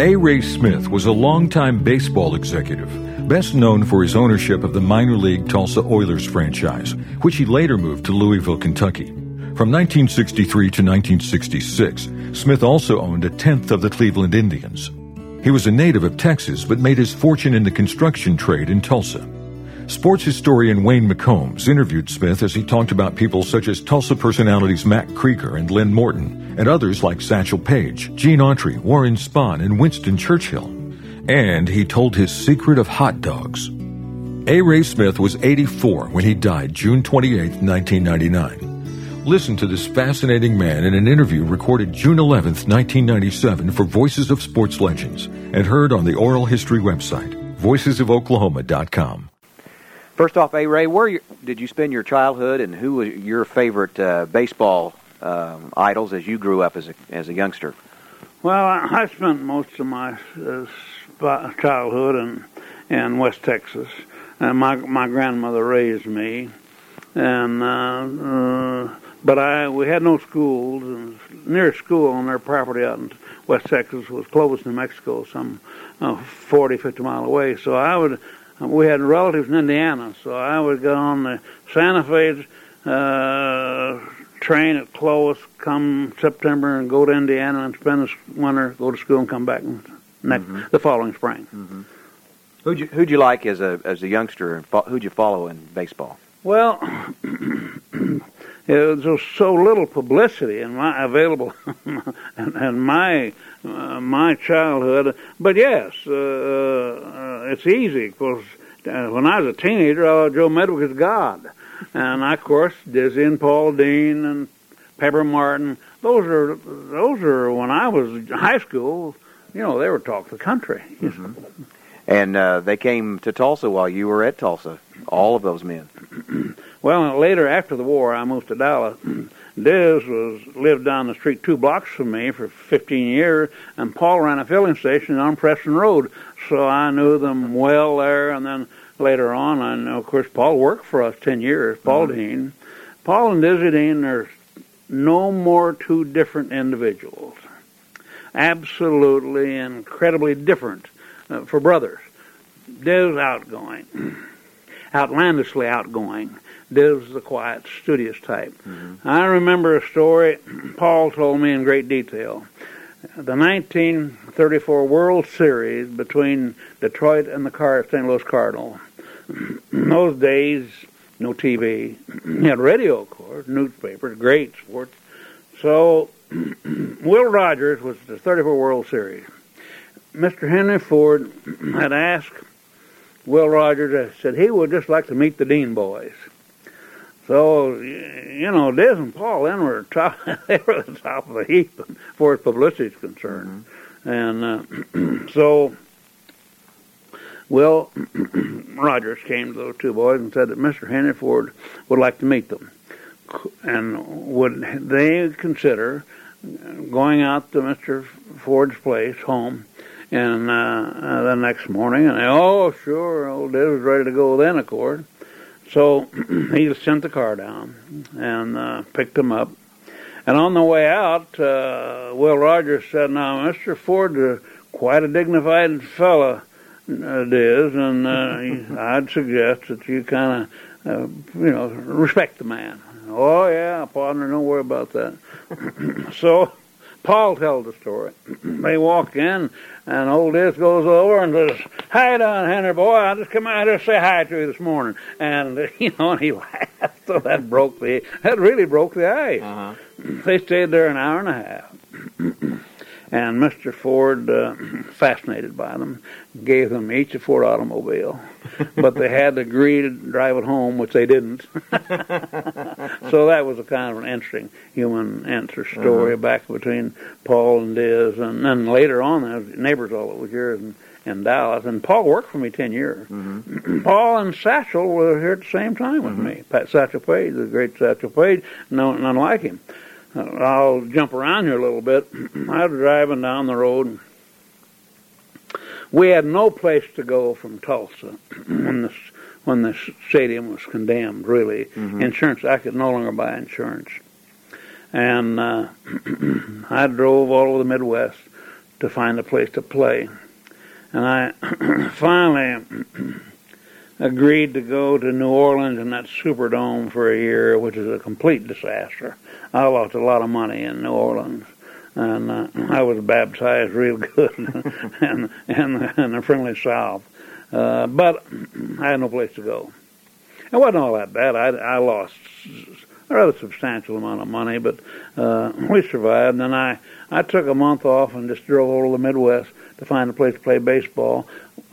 A. Ray Smith was a longtime baseball executive, best known for his ownership of the minor league Tulsa Oilers franchise, which he later moved to Louisville, Kentucky. From 1963 to 1966, Smith also owned a tenth of the Cleveland Indians. He was a native of Texas, but made his fortune in the construction trade in Tulsa. Sports historian Wayne McCombs interviewed Smith as he talked about people such as Tulsa personalities Matt Krieger and Lynn Morton, and others like Satchel Paige, Gene Autry, Warren Spahn, and Winston Churchill. And he told his secret of hot dogs. A. Ray Smith was 84 when he died June 28, 1999. Listen to this fascinating man in an interview recorded June 11, 1997 for Voices of Sports Legends and heard on the Oral History website, voicesofoklahoma.com. First off, A. Ray, where did you spend your childhood, and who was your favorite baseball idols as you grew up as a youngster? Well, I spent most of my childhood in West Texas, and my grandmother raised me, and but we had no schools. And nearest school on their property out in West Texas was Clovis, New Mexico, some 40, 50 miles away. So we had relatives in Indiana, so I would go on the Santa Fe train at Clovis come September and go to Indiana and spend the winter, go to school and come back the following spring. Mm-hmm. Who'd you like as a youngster, and who'd you follow in baseball? Well, there was so little publicity available in my childhood. But yes, it's easy because when I was a teenager, Joe Medwick's God, and of course Dizzy and Paul Dean and Pepper Martin. Those are when I was in high school. They were talk of the country. Mm-hmm. And they came to Tulsa while you were at Tulsa. All of those men. Well, later after the war, I moved to Dallas. Diz lived down the street 2 blocks from me for 15 years, and Paul ran a filling station on Preston Road, so I knew them well there. And then later on, I know, of course, Paul worked for us 10 years. Paul Dean, Paul and Dizzy Dean are no more two different individuals. Absolutely, incredibly different for brothers. Diz outgoing. Outlandishly outgoing. Diz is the quiet, studious type. Mm-hmm. I remember a story Paul told me in great detail. The 1934 World Series between Detroit and the St. Louis Cardinals. In those days, no TV. You had radio, of course, newspapers, great sports. So, Will Rogers was the 34 World Series. Mr. Henry Ford had asked Will Rogers, said he would just like to meet the Dean boys. So, Diz and Paul then were they were at the top of the heap as far as publicity is concerned. Mm-hmm. And so Will Rogers came to those two boys and said that Mr. Henry Ford would like to meet them. And would they consider going out to Mr. Ford's place, home, and the next morning, and sure, old Diz was ready to go then, of course. So he sent the car down and picked them up. And on the way out, Will Rogers said, "Now, Mr. Ford, quite a dignified fella, Diz, and I'd suggest that you kind of, respect the man." "Oh, yeah, partner, don't worry about that." So Paul tells the story. They walk in, and old Diz goes over and says, "How you doing, Henry boy? I just come out here to say hi to you this morning." And, and he laughed. So that really broke the ice. Uh-huh. They stayed there an hour and a half. And Mr. Ford, fascinated by them, gave them each a Ford automobile. But they had to agree to drive it home, which they didn't. So that was a kind of an interesting human answer story back between Paul and Diz. And then later on, there was neighbors all over here in Dallas. And Paul worked for me 10 years. Mm-hmm. Paul and Satchel were here at the same time with me. Satchel Paige, the great Satchel Paige, none like him. I'll jump around here a little bit. I was driving down the road. We had no place to go from Tulsa when the stadium was condemned, really. Mm-hmm. Insurance, I could no longer buy insurance. And I drove all over the Midwest to find a place to play. And I finally agreed to go to New Orleans in that Superdome for a year, which is a complete disaster. I lost a lot of money in New Orleans, and I was baptized real good in the friendly South. But I had no place to go. It wasn't all that bad. I lost a rather substantial amount of money, but we survived. And then I took a month off and just drove over to the Midwest to find a place to play baseball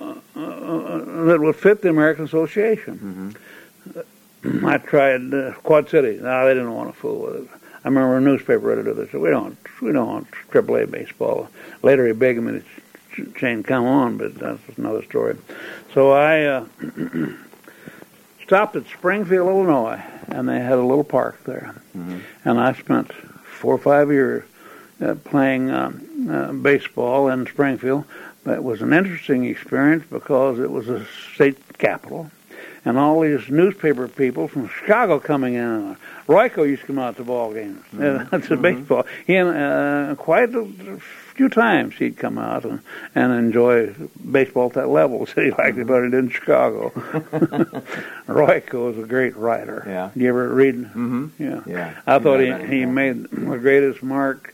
that would fit the American Association. Mm-hmm. I tried Quad City. No, they didn't want to fool with it. I remember a newspaper editor that said, we don't want AAA baseball. Later he begged me to change, come on, but that's another story. So I stopped at Springfield, Illinois, and they had a little park there. Mm-hmm. And I spent 4 or 5 years playing baseball in Springfield. It was an interesting experience because it was a state capital, and all these newspaper people from Chicago coming in. Royko used to come out to ball games. Mm-hmm. That's a baseball. Quite a few times he'd come out and enjoy baseball at that level. So he liked it better than in Chicago. Royko was a great writer. Yeah. Did you ever read? Mm-hmm. Yeah. Yeah. I thought he made the greatest remark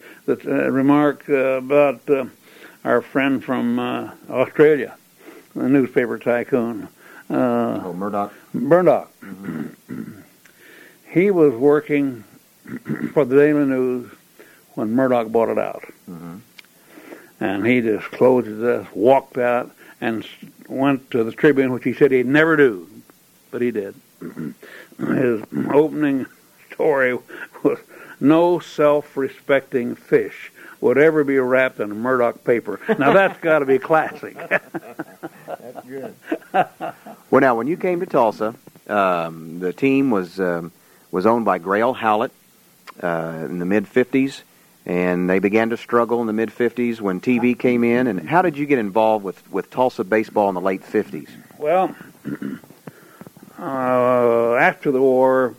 about our friend from Australia, the newspaper tycoon. Murdoch. Murdoch. Mm-hmm. He was working for the Daily News when Murdoch bought it out. Mm-hmm. And he just closed his desk, walked out, and went to the Tribune, which he said he'd never do, but he did. His opening story was, no self-respecting fish would ever be wrapped in a Murdoch paper. Now that's got to be classic. That's good. Well, now when you came to Tulsa, the team was owned by Grail Howlett in the mid-'50s, and they began to struggle in the mid-'50s when TV came in. And how did you get involved with Tulsa baseball in the late '50s? Well, after the war,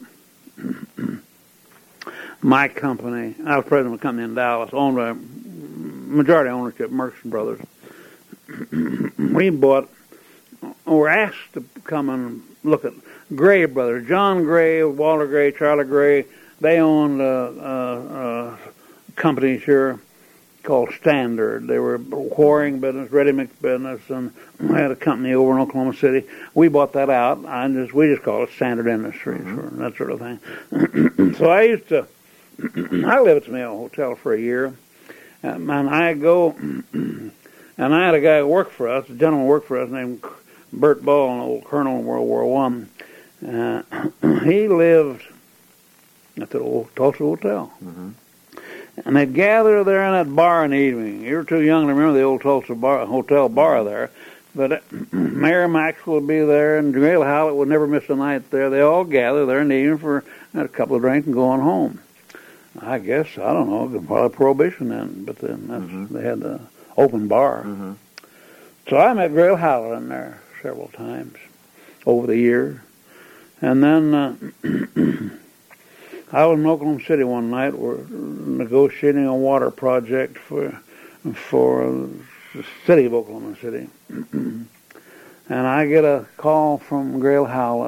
my company, I was president of a company in Dallas, owned by majority ownership, Merckson Brothers. We were asked to come and look at Gray Brothers, John Gray, Walter Gray, Charlie Gray. They owned a company here called Standard. They were a quarrying business, ready-mix business, and we had a company over in Oklahoma City. We bought that out. We just call it Standard Industries, mm-hmm. or that sort of thing. So I lived at the Mayo Hotel for a year, and I go, and I had a guy who worked for us, a gentleman who worked for us named Bert Ball, an old colonel in World War I. He lived at the old Tulsa Hotel. Mm-hmm. And they'd gather there in that bar in the evening. You were too young to remember the old Tulsa Hotel bar there. But Mayor Maxwell would be there, and Grail Howlett would never miss a night there. They all gather there in the evening for a couple of drinks and going home. I guess, I don't know, probably Prohibition then, but then mm-hmm. They had the open bar. Mm-hmm. So I met Grail Howlett in there several times over the years. And then I was in Oklahoma City one night. We're negotiating a water project for the city of Oklahoma City. And I get a call from Grail Howlett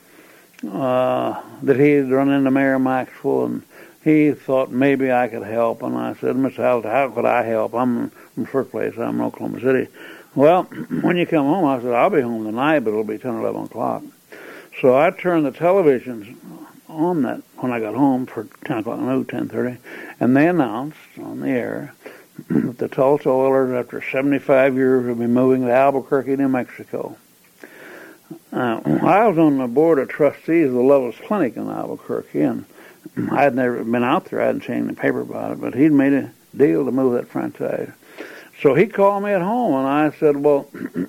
that he had run into Mayor Maxwell, and he thought maybe I could help. And I said, Mr. Howlett, how could I help? I'm from the first place. I'm in Oklahoma City. Well, when you come home, I said, I'll be home tonight, but it'll be 10 or 11 o'clock. So I turned the televisions on that when I got home for 10 o'clock, no, 10:30, and they announced on the air that the Tulsa Oilers, after 75 years, will be moving to Albuquerque, New Mexico. I was on the board of trustees of the Loveless Clinic in Albuquerque, and I had never been out there. I hadn't seen the paper about it, but he'd made a deal to move that franchise. So he called me at home, and I said, well,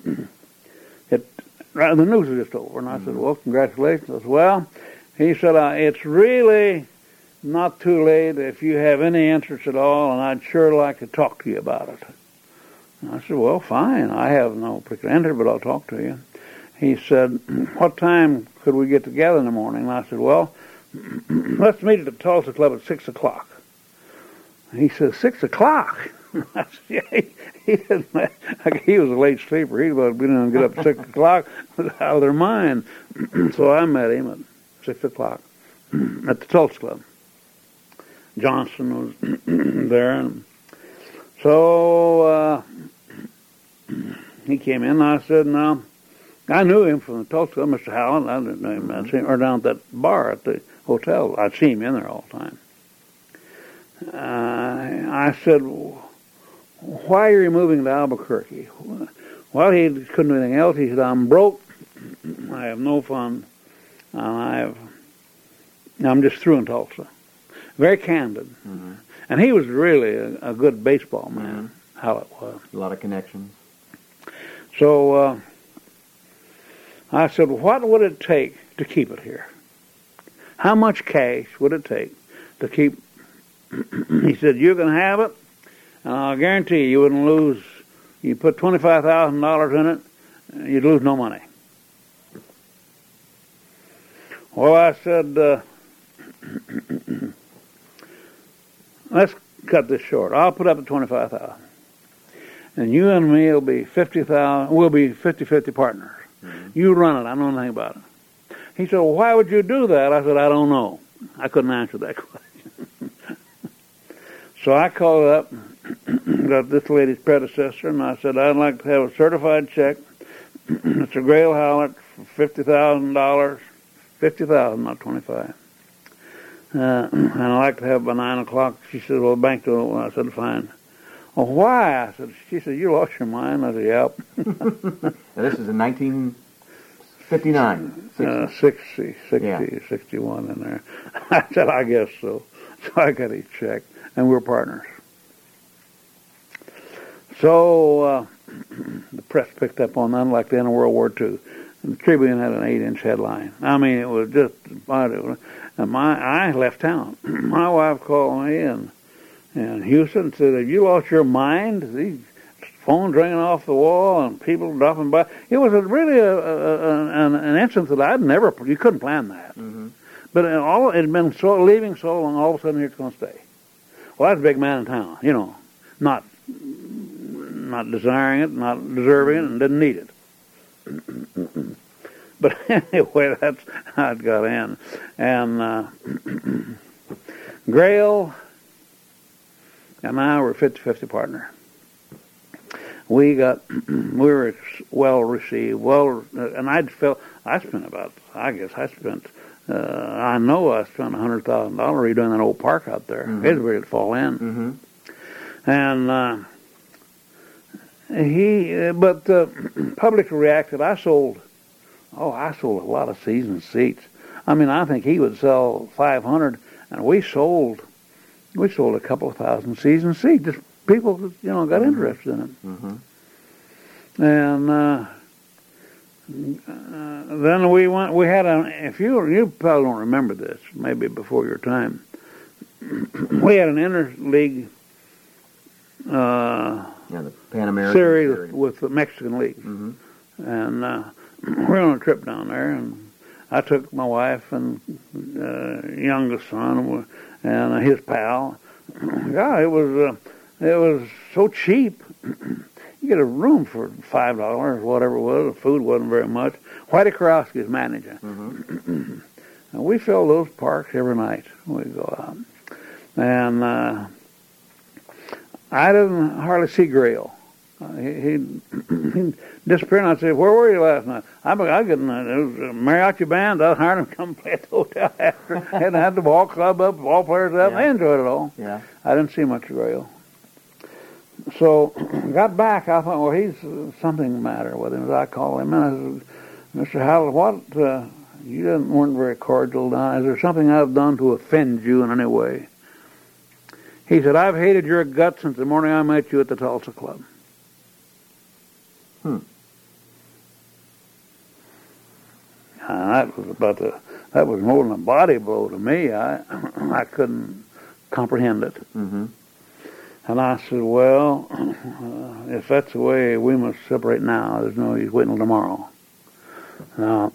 the news was just over. And I said, well, congratulations. I said, well, he said, it's really not too late if you have any interest at all, and I'd sure like to talk to you about it. And I said, well, fine. I have no particular interest, but I'll talk to you. He said, what time could we get together in the morning? And I said, well, let's meet at the Tulsa Club at 6 o'clock. He said, 6 o'clock? I said, yeah, he didn't. He was a late sleeper. He was going to get up at 6 o'clock. Was out of their mind. So I met him at 6 o'clock at the Tulsa Club. Johnson was there, and so he came in. And I said, "Now, I knew him from the Tulsa Club, Mr. Howland. I didn't know him. I'd seen him, or down at that bar at the hotel. I'd see him in there all the time." I said, "Why are you moving to Albuquerque?" Well, he couldn't do anything else. He said, "I'm broke. I have no fun, and I'm just through in Tulsa." Very candid. Mm-hmm. And he was really a good baseball man, Howlett was. A lot of connections. So I said, "What would it take to keep it here? How much cash would it take to keep?" He said, "You can have it, and I'll guarantee you wouldn't lose. You put $25,000 in it, you'd lose no money." Well, I said, "Let's cut this short. I'll put up at $25,000, and you and me will be $50,000. We'll be 50-50 partners. Mm-hmm. You run it. I don't know anything about it." He said, "Well, why would you do that?" I said, "I don't know. I couldn't answer that question." So I called up, got this lady's predecessor, and I said, "I'd like to have a certified check, Mr. Grail Howlett, for $50,000, $50,000, not 25. And I'd like to have it by 9 o'clock. She said, "Well, the bank don't open." I said, "Fine." "Well, why?" I said. She said, "You lost your mind." I said, "Yep." Now, this is in 1959. 60, 61 in there. I said, "I guess so." So I got his check, and we're partners. So the press picked up on that like the end of World War II. And the Tribune had an 8-inch headline. I mean, it was just, and I left town. My wife called me in Houston and said, "Have you lost your mind? These phones ringing off the wall and people dropping by." It was really an instance that you couldn't plan that. Mm-hmm. But it had been leaving so long, all of a sudden here it's going to stay. Well, that's a big man in town, not desiring it, not deserving it, and didn't need it. But anyway, that's how it got in. And Grail and I were 50-50 partner. We were well received, and I spent $100,000 redoing that old park out there. Mm-hmm. It was ready to fall in. Mm-hmm. And but the public reacted. I sold a lot of season seats. I mean, I think he would sell 500, and we sold a couple of thousand season seats. Just people, got interested in it. Mm-hmm. And then we went. We had you probably don't remember this, maybe before your time. We had an interleague. The Pan American series with the Mexican League. Mm-hmm. And we were on a trip down there, and I took my wife and youngest son and his pal. Yeah, it was so cheap. You get a room for $5, whatever it was. The food wasn't very much. Whitey Karofsky's manager. Mm-hmm. And we filled those parks every night. We'd go out. And I didn't hardly see Grail. He disappeared, and I said, "Where were you last night?" It was a mariachi band. I hired him to come play at the hotel after. And I had the ball club up, ball players up. Yeah. I enjoyed it all. Yeah. I didn't see much of Grail. So got back. I thought, well, he's something the matter with him. As I called him, and I said, "Mr. Howlett, what? You weren't very cordial now. Is there something I've done to offend you in any way?" He said, "I've hated your guts since the morning I met you at the Tulsa Club." That was more than a body blow to me. I couldn't comprehend it. Mm-hmm. And I said, "Well, if that's the way, we must separate now. There's no use waiting till tomorrow. Now,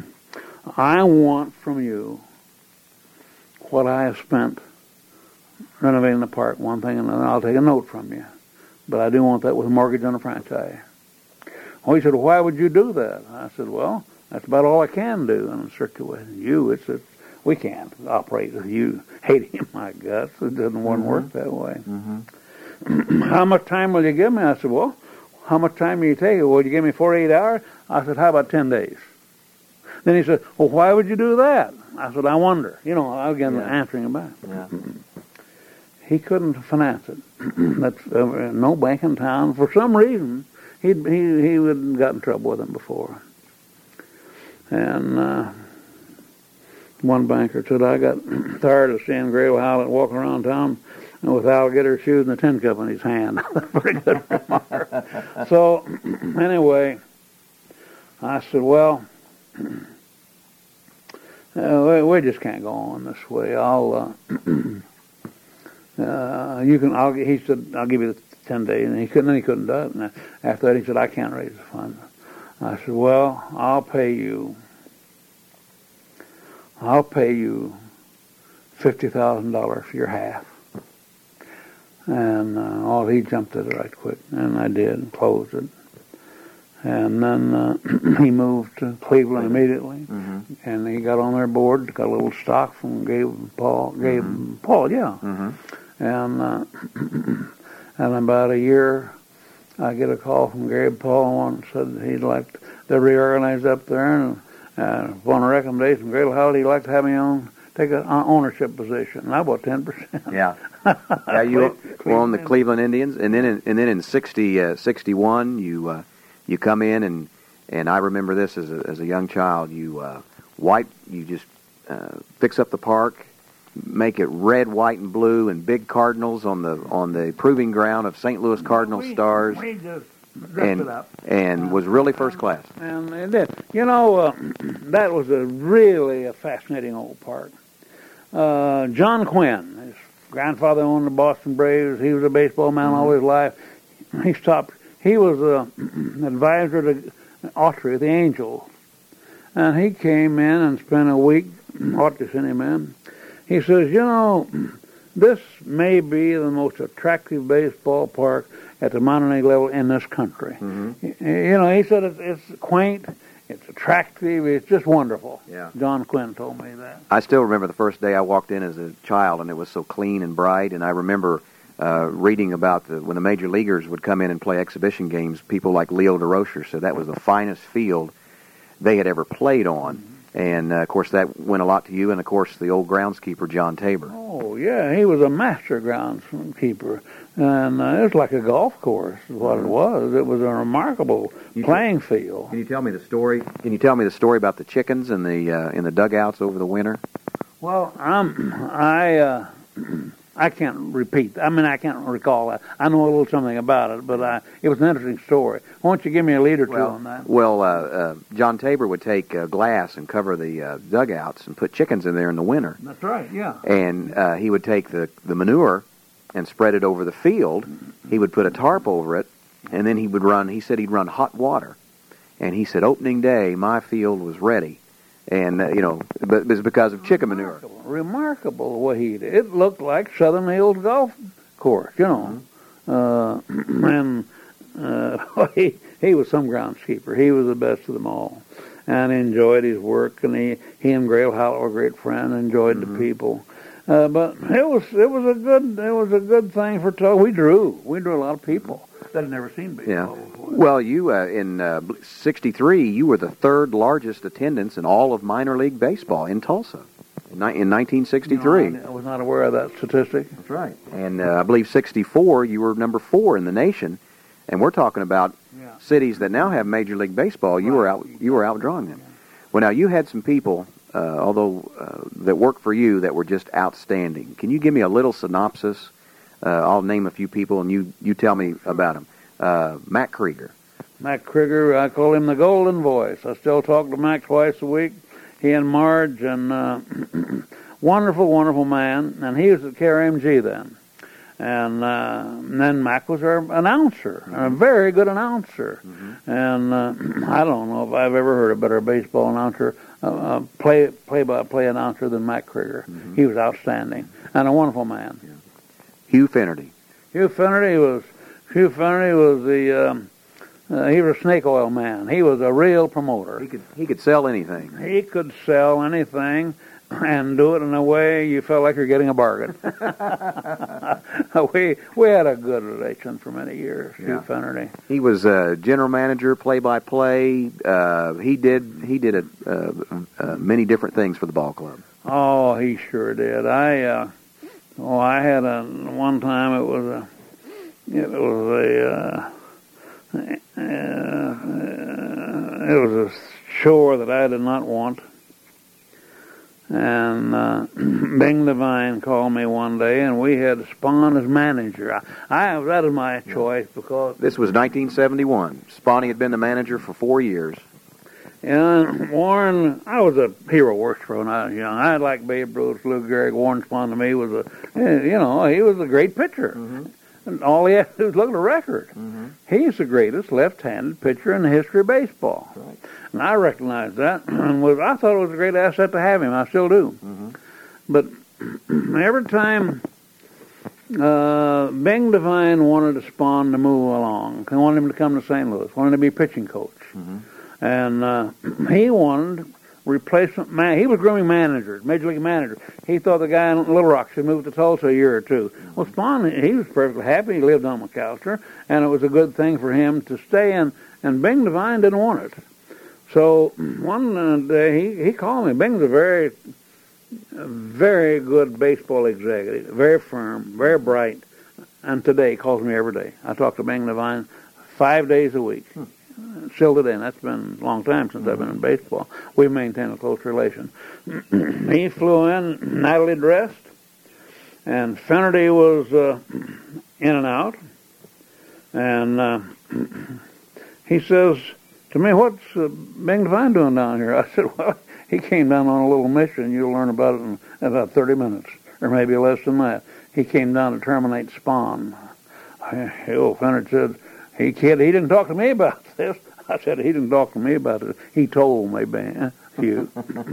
I want from you what I have spent renovating the park, one thing and another. I'll take a note from you. But I do want that with a mortgage on a franchise. Well, he said, well, why would you do that? I said, well, that's about all I can do in a situation. We can't operate with you hating my guts. It doesn't work that way. How much time will you give me? I said, well, how much time will you take? Will you give me 48 hours? I said, how about 10 days? Then he said, well, why would you do that? I said, I wonder. Again, answering him back. Yeah. He couldn't finance it. That's no bank in town. For some reason, he would got in trouble with him before. And one banker said, I got tired of seeing Grable Howlett walking around town with alligator shoes and a tin cup in his hand. Pretty good remark. So, anyway, I said, well, we just can't go on this way. He said, I'll give you the 10 days. And he couldn't do it. And after that, he said, I can't raise the funds. I said, well, I'll pay you $50,000 for your half. And he jumped at it right quick. And I did, and closed it. And then he moved to Cleveland immediately. And he got on their board, got a little stock from Gabe Paul, yeah. And about a year, I get a call from Gabe Paul and said he'd like to reorganize up there, and upon a recommendation from Grable Howlett, he'd like to have me take an ownership position. And I bought 10%. Yeah. Yeah, you were on the Cleveland Indians, and then in 61, you come in, and I remember this as a young child. You just fix up the park, make it red, white, and blue, and big cardinals on the proving ground of St. Louis Cardinal Stars. We just dressed it up. And was really first class. And it did. That was really a fascinating old park. John Quinn, his grandfather owned the Boston Braves. He was a baseball man all his life. He was an advisor to Autry, the Angels. And he came in and spent a week, Autry sent him in. He says, this may be the most attractive baseball park at the minor league level in this country. He said it's quaint, it's attractive, it's just wonderful. Yeah. John Quinn told me that. I still remember the first day I walked in as a child, and it was so clean and bright, and I remember reading about when the major leaguers would come in and play exhibition games, people like Leo DeRocher said that was the finest field they had ever played on. And, of course, that went a lot to you, and, of course, the old groundskeeper, John Tabor. Oh, yeah, he was a master groundskeeper. And it was like a golf course is what it was. It was a remarkable playing field. Can you tell me the story? Can you tell me the story about the chickens in the dugouts over the winter? Well, I can't repeat. I can't recall that. I know a little something about it, but it was an interesting story. Why don't you give me a lead or two on that? Well, John Tabor would take glass and cover the dugouts and put chickens in there in the winter. That's right, yeah. And he would take the manure and spread it over the field. He would put a tarp over it, and then he said he'd run hot water. And he said, opening day, my field was ready. And, but it was because of chicken manure. Remarkable what he did. It looked like Southern Hills Golf Course, He was some groundskeeper. He was the best of them all. And enjoyed his work, and he and Grable Howlett were great friends, enjoyed the people. But it was a good thing for Tulsa. We drew a lot of people that had never seen baseball before. Well, you in '63, you were the third largest attendance in all of minor league baseball in Tulsa in 1963. No, I was not aware of that statistic. That's right. And I believe '64, you were number 4 in the nation. And we're talking about cities that now have Major League Baseball. You were outdrawing them. Well, now you had some people, that worked for you that were just outstanding. Can you give me a little synopsis? I'll name a few people, and you tell me about them. Mac Krieger. Mac Krieger, I call him the Golden Voice. I still talk to Mac twice a week. He and Marge, and wonderful, wonderful man. And he was at KRMG then. And then Mac was our announcer, a very good announcer. And I don't know if I've ever heard a better baseball announcer, play-by-play announcer than Mac Krieger. He was outstanding and a wonderful man. Hugh Finnerty. Hugh Finnerty was the he was a snake oil man. He was a real promoter. He could sell anything. He could sell anything and do it in a way you felt like you're getting a bargain. we had a good relation for many years, Hugh Finnerty. He was general manager, play-by-play. He did many different things for the ball club. Oh, he sure did. I had one time it was a chore that I did not want. And Bing Devine called me one day, and we had Spahn as manager. That was my choice because this was 1971. Spahn had been the manager for 4 years. And Warren, I was a hero worshiper when I was young. I liked Babe Ruth, Lou Gehrig. Warren Spahn to me was he was a great pitcher. Mm-hmm. And all he had to do was look at the record. Mm-hmm. He's the greatest left-handed pitcher in the history of baseball. Right. And I recognized that, and I thought it was a great asset to have him. I still do. Mm-hmm. But every time Bing Devine wanted Spahn to move along, he wanted him to come to St. Louis, wanted to be pitching coach. Mm-hmm. And he wanted replacement man. He was grooming managers, major league managers. He thought the guy in Little Rock should move to Tulsa a year or two. Well, Spahn, he was perfectly happy. He lived on McAllister, and it was a good thing for him to stay in. And Bing Devine didn't want it. So one day he called me. Bing's a very, very good baseball executive, very firm, very bright, and today he calls me every day. I talk to Bing Devine 5 days a week. Still today, and that's been a long time since I've been in baseball. We maintain a close relation. He flew in, Natalie dressed, and Finnerty was in and out. And he says to me, "What's Bing Devine doing down here?" I said, "Well, he came down on a little mission. You'll learn about it in about 30 minutes, or maybe less than that. He came down to terminate Spahn." Finnerty said, He didn't talk to me about this. I said, he didn't talk to me about it. He told me, Hugh.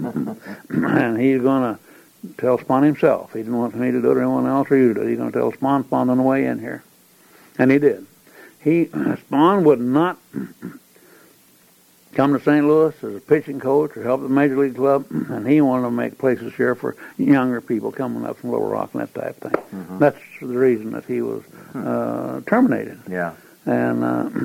And he's going to tell Spahn himself. He didn't want me to do it or anyone else or you to do it. He's going to tell Spahn on the way in here. And he did. Spahn would not come to St. Louis as a pitching coach or help the Major League Club, and he wanted to make places here for younger people coming up from Little Rock and that type of thing. Mm-hmm. That's the reason that he was terminated. Yeah. And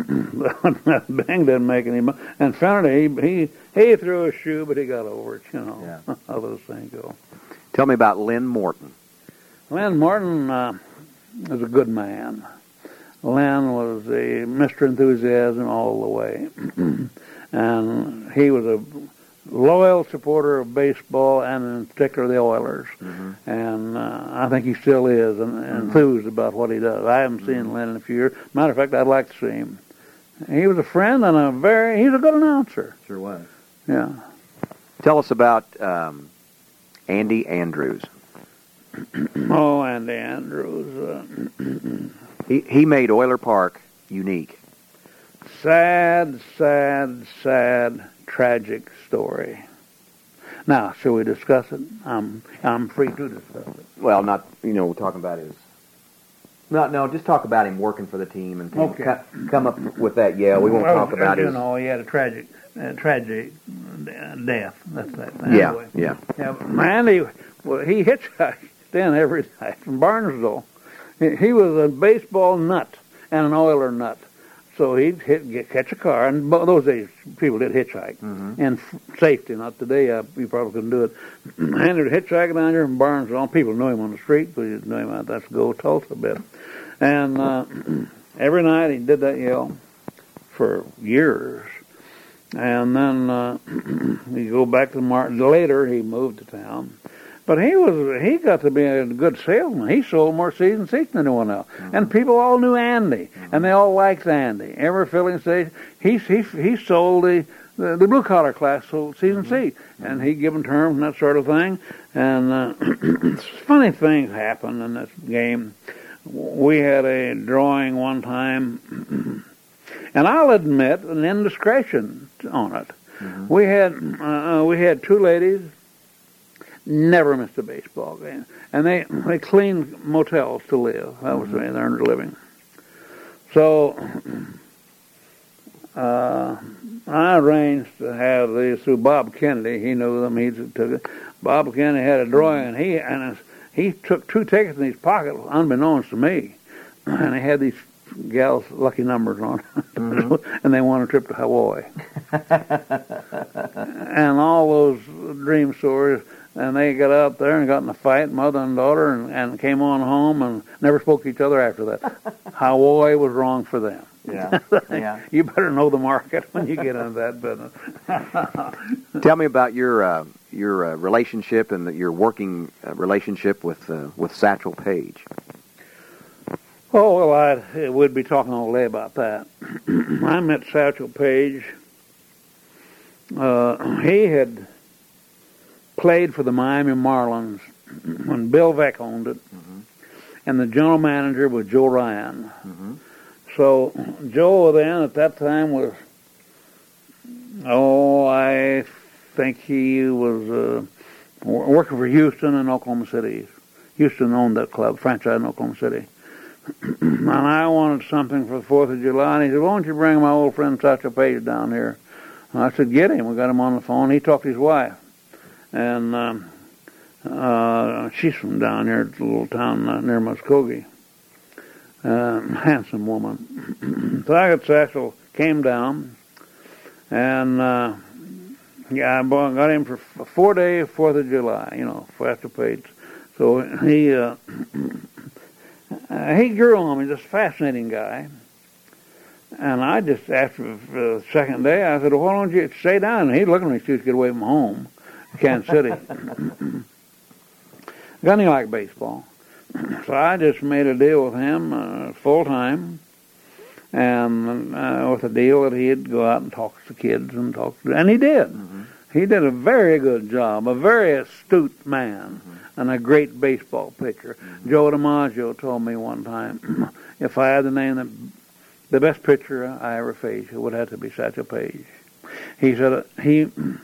Bing didn't make any money. And Finnerty, he threw a shoe, but he got over it, Yeah. How those things go. Tell me about Len Morton. Len Morton was a good man. Len was a Mr. Enthusiasm all the way. And he was a loyal supporter of baseball and in particular the Oilers. Mm-hmm. And I think he still is and enthused about what he does. I haven't seen Len in a few years. Matter of fact, I'd like to see him. He was a friend and he's a good announcer. Sure was. Yeah. Tell us about Andy Andrews. Oh, Andy Andrews. He made Oiler Park unique. Sad, sad, sad, tragic story. Now, shall we discuss it? I'm free to discuss it. Well, not talking about his. No, just talk about him working for the team and come up with that. Yeah, we won't talk about his. He had a tragic death. That's that. Yeah, anyway. yeah. Andy, he hitchhiked in every night from Barnesville. He was a baseball nut and an Oiler nut. So he'd catch a car, and those days people did hitchhike, and safety. Not today, you probably couldn't do it. And he'd hitchhike down here from Barnesville. People knew him on the street, but you didn't know him out. That's go Tulsa a bit. And every night he did that yell for years. And then he go back to later he moved to town. But he got to be a good salesman. He sold more season seats than anyone else. Mm-hmm. And people all knew Andy, and they all liked Andy. Every filling station, he sold the blue collar class sold season seats, and he'd give them terms and that sort of thing. And funny things happened in this game. We had a drawing one time, and I'll admit an indiscretion on it. Mm-hmm. We had two ladies never missed a baseball game. And they cleaned motels to live. That was the way they earned a living. So I arranged to have these through Bob Kennedy. He knew them. He took it. Bob Kennedy had a drawing, and he took 2 tickets in his pocket, unbeknownst to me, and he had these gals' lucky numbers on, and they won a trip to Hawaii, and all those dream stories. And they got out there and got in a fight, mother and daughter, and came on home and never spoke to each other after that. Hawaii was wrong for them. Yeah, yeah. You better know the market when you get into that business. Tell me about your relationship and your working relationship with Satchel Paige. Oh, well, we'd be talking all day about that. I met Satchel Paige. He had played for the Miami Marlins when Bill Veeck owned it, and the general manager was Joe Ryan. So Joe then at that time was, I think he was working for Houston and Oklahoma City. Houston owned that club, franchise in Oklahoma City. And I wanted something for the 4th of July, and he said, why don't you bring my old friend Satchel Paige down here? And I said, get him. We got him on the phone. He talked to his wife. And she's from down here, a little town near Muskogee. Handsome woman. So I got Satchel, came down, and I got him for a 4-day 4th of July, for after Paige. So he grew on me, just a fascinating guy. And I just, after the second day, I said, well, why don't you stay down? And he'd look at me to get away from home. Kansas City. Gunny liked baseball. So I just made a deal with him full time, and with a deal that he'd go out and talk to the kids and he did. He did a very good job, a very astute man, and a great baseball pitcher. Joe DiMaggio told me one time, if I had to name the best pitcher I ever faced, it would have to be Satchel Paige. He said he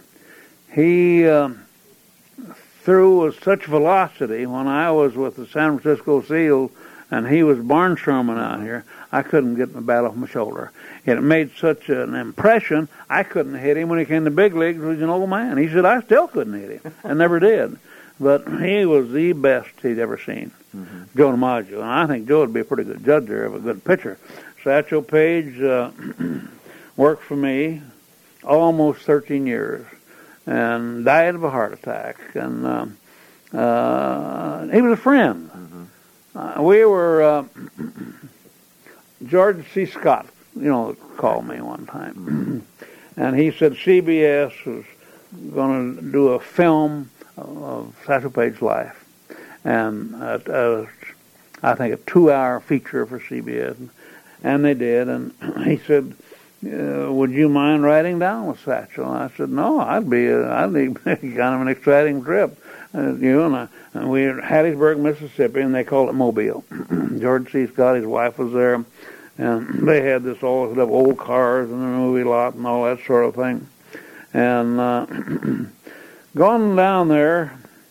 threw with such velocity when I was with the San Francisco Seals and he was barnstorming out here, I couldn't get my bat off my shoulder. It made such an impression, I couldn't hit him when he came to big leagues. He was an old man. He said, I still couldn't hit him. I never did. But he was the best he'd ever seen, Joe DiMaggio. And I think Joe would be a pretty good judge there of a good pitcher. Satchel Paige worked for me almost 13 years. And died of a heart attack. And he was a friend. We were, George C. Scott, called me one time. And he said CBS was going to do a film of Satchel Paige's life. And I think a 2-hour feature for CBS. And they did. And he said, would you mind riding down with Satchel? And I said, no, I'd be kind of an exciting trip. And we were at Hattiesburg, Mississippi, and they called it Mobile. George C. Scott, his wife was there, and they had this all of old cars and the movie lot and all that sort of thing. And going down there,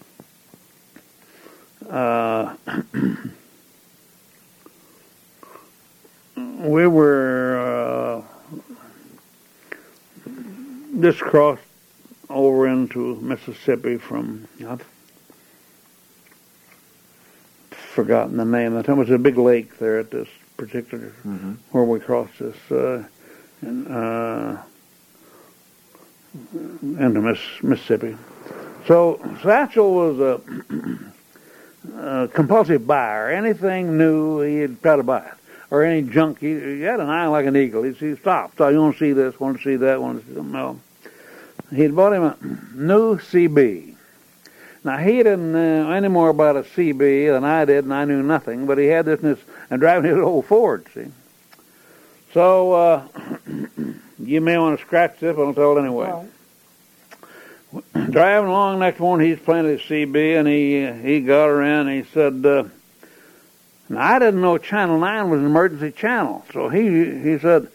we were just crossed over into Mississippi from, I've forgotten the name of the town. It was a big lake there at this particular, where we crossed this, into Mississippi. So Satchel was a compulsive buyer. Anything new, he'd try to buy it. Or any junk, he had an eye like an eagle. He'd say, stop, you want to see this, want to see that, want to see something else. He'd bought him a new CB. Now, he didn't know any more about a CB than I did, and I knew nothing, but he had this and driving his old Ford, see. So, you may want to scratch this, but I'll tell it anyway. Right. Driving along next morning, he's playing his CB, and he got around, and he said, now, I didn't know Channel 9 was an emergency channel, so he said,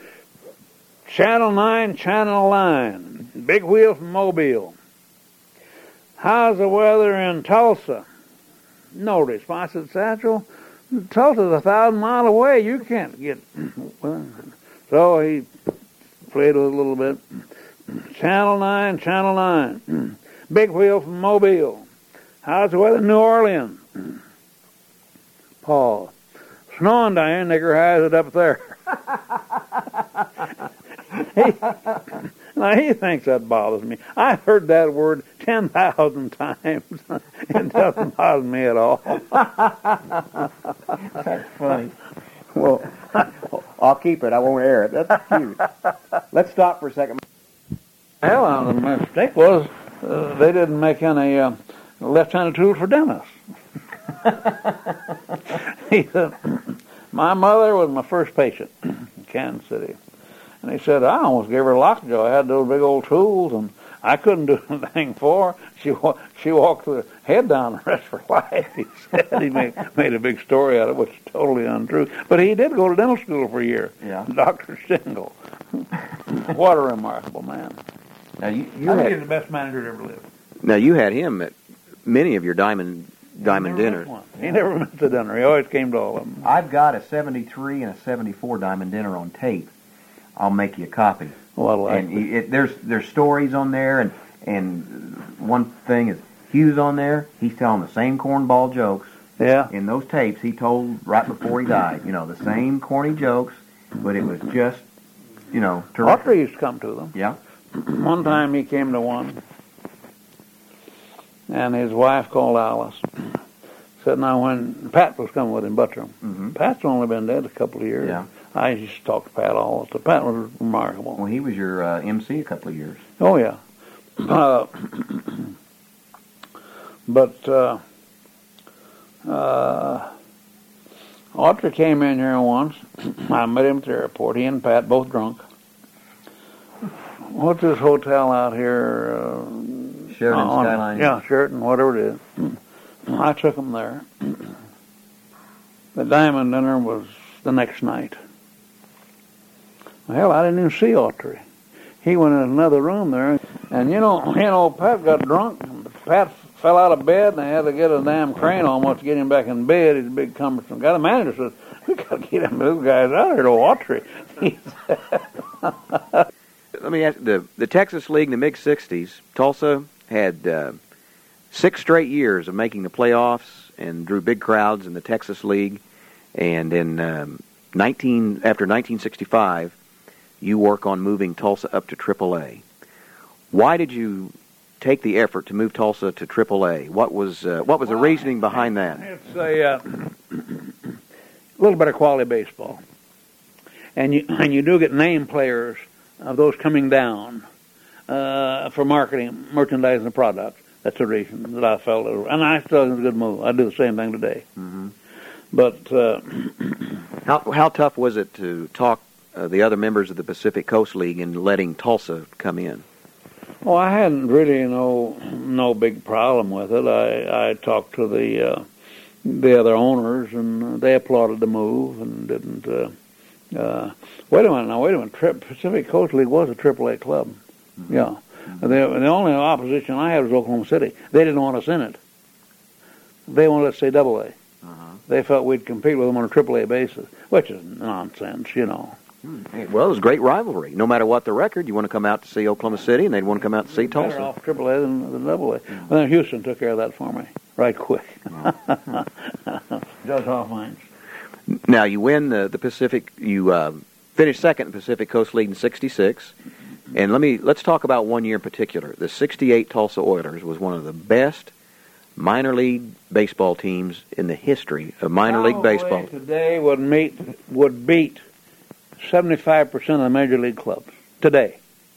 Channel 9, Channel 9, big wheel from Mobile. how's the weather in Tulsa? No response. I said, Satchel, Tulsa's 1,000 miles away. You can't get... Well, so he played with it a little bit. Channel 9, Channel 9. Big wheel from Mobile. How's the weather in New Orleans? Paul. Snowing, Diane. Nigger highs it up there. Now, he thinks that bothers me. I've heard that word 10,000 times. It doesn't bother me at all. That's funny. Well, I'll keep it. I won't air it. That's cute. Let's stop for a second. Hell, the mistake was they didn't make any left-handed tools for dentists. He said, my mother was my first patient in Kansas City. And he said, I almost gave her lockjaw. I had those big old tools, and I couldn't do anything for her. She walked with her head down the rest of her life, he said. He made a big story out of it, which is totally untrue. But he did go to dental school for a year. Yeah. Dr. Shingle. What a remarkable man. Now, He's the best manager that ever lived. Now, you had him at many of your diamond dinners. He never missed a dinner. He always came to all of them. I've got a 73 and a 74 diamond dinner on tape. I'll make you a copy. Well, and there's stories on there, and one thing is Hugh's on there. He's telling the same cornball jokes. Yeah. In those tapes he told right before he died. You know, the same corny jokes, but it was just, terrific. Autry used to come to them. Yeah. One time he came to one, and his wife called Alice. Said, now when Pat was coming with him, Buttram, Pat's only been dead a couple of years. Yeah. I used to talk to Pat all the time. Pat was remarkable. Well, he was your MC a couple of years. Oh, yeah. But Autry came in here once. I met him at the airport. He and Pat, both drunk. What's this hotel out here? Sheridan Skyline. Yeah, Sheridan, whatever it is. I took him there. The diamond dinner was the next night. Hell, I didn't even see Autry. He went in another room there, and Pat got drunk. Pat fell out of bed, and they had to get a damn crane almost to get him back in bed. He's a big cumbersome guy. The manager said, "We got to get him. This guy's out here to Autry." He said. Let me ask the Texas League in the mid '60s. Tulsa had 6 straight years of making the playoffs and drew big crowds in the Texas League. And in after 1965, you work on moving Tulsa up to AAA. Why did you take the effort to move Tulsa to AAA? What was the reasoning behind that? It's a little better quality baseball, and you do get name players of those coming down for marketing, merchandising the product. That's the reason that I felt it, and I still think it's a good move. I do the same thing today. Mm-hmm. But how tough was it to talk the other members of the Pacific Coast League and letting Tulsa come in? Well, I hadn't really no big problem with it. I talked to the other owners, and they applauded the move and didn't. Wait a minute. Pacific Coast League was a AAA club. Mm-hmm. Yeah. Mm-hmm. The only opposition I had was Oklahoma City. They didn't want us in it. They wanted us to say AA. They felt we'd compete with them on a AAA basis, which is nonsense, Well, it was a great rivalry. No matter what the record, you want to come out to see Oklahoma City, and they'd want to come out to see Tulsa. Better off AAA than AA. Mm-hmm. Well, then Houston took care of that for me right quick. Judge Hoffmines. Now, you win the Pacific. You finished second in Pacific Coast League in '66. And let's talk about one year in particular. The '68 Tulsa Oilers was one of the best minor league baseball teams in the history of minor league baseball. Today would beat 75% of the major league clubs today.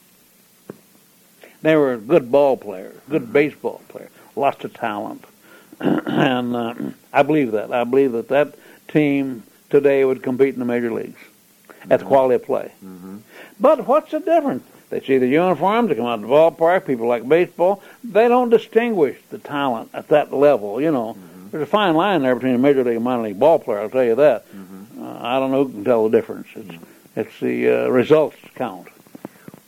They were good ball players, good baseball players, lots of talent, and I believe that. I believe that team today would compete in the major leagues at the quality of play. Mm-hmm. But what's the difference? They see the uniforms, they come out to the ballpark, people like baseball. They don't distinguish the talent at that level, Mm-hmm. There's a fine line there between a major league and minor league ball player, I'll tell you that. Mm-hmm. I don't know who can tell the difference. It's the results count.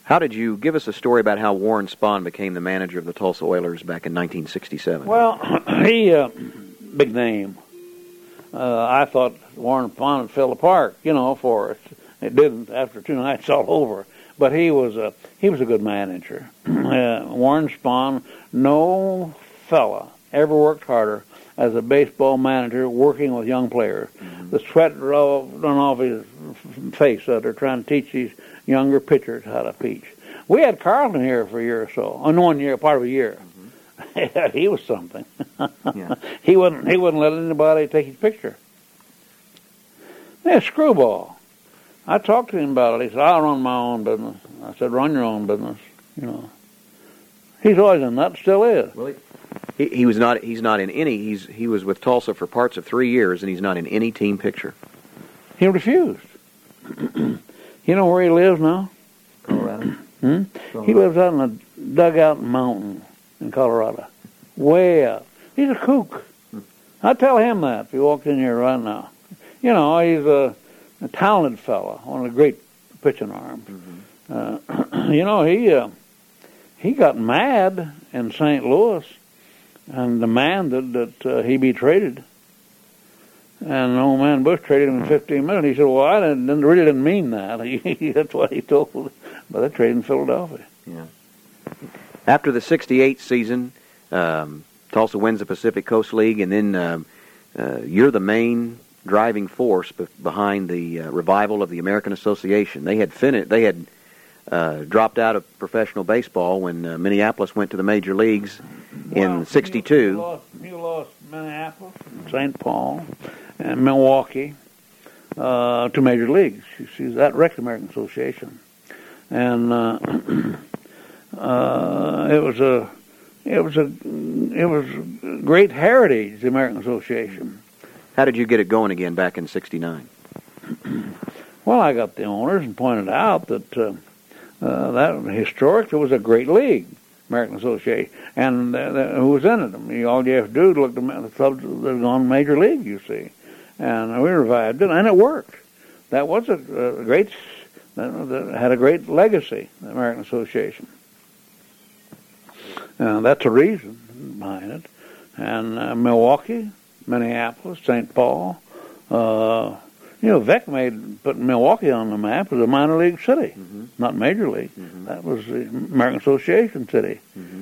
How did you give us a story about how Warren Spahn became the manager of the Tulsa Oilers back in 1967? Well, he big name. I thought Warren Spahn had fell apart, for us. It didn't after 2 nights all over. But he was a good manager. Warren Spahn, no fella ever worked harder as a baseball manager working with young players. Mm-hmm. The sweat run off his face that they're trying to teach these younger pitchers how to pitch. We had Carlton here for a year or so. On 1 year, part of a year. Mm-hmm. He was something. Yeah. He wouldn't let anybody take his picture. Yeah, screwball. I talked to him about it. He said, "I'll run my own business." I said, "Run your own business." He's always in that. Still is. Well, he was not. He's not in any. He was with Tulsa for parts of 3 years, and he's not in any team picture. He refused. You know where he lives now? Colorado. He lives out in a dugout mountain in Colorado, way out. He's a kook. I tell him that if he walked in here right now. He's a talented fella, one of the great pitching arms. Mm-hmm. He got mad in St. Louis and demanded that he be traded. And old man Bush traded him in 15 minutes. He said, "Well, I really didn't mean that." That's what he told. But they traded in Philadelphia. Yeah. After the '68 season, Tulsa wins the Pacific Coast League, and then you're the main driving force behind the revival of the American Association. They had dropped out of professional baseball when Minneapolis went to the major leagues in '62. You lost Minneapolis, St. Paul, and Milwaukee to major leagues. You see, that wrecked the American Association, and it was a great heritage, the American Association. How did you get it going again back in '69? Well, I got the owners and pointed out that that historically was a great league, American Association, and who was in it. All you have to do is look at the clubs that have gone major league, you see. And we revived it, and it worked. That was a great, that had a great legacy, the American Association. That's a reason behind it. And Milwaukee, Minneapolis, St. Paul. Veck put Milwaukee on the map as a minor league city, not major league. Mm-hmm. That was the American Association city. Mm-hmm.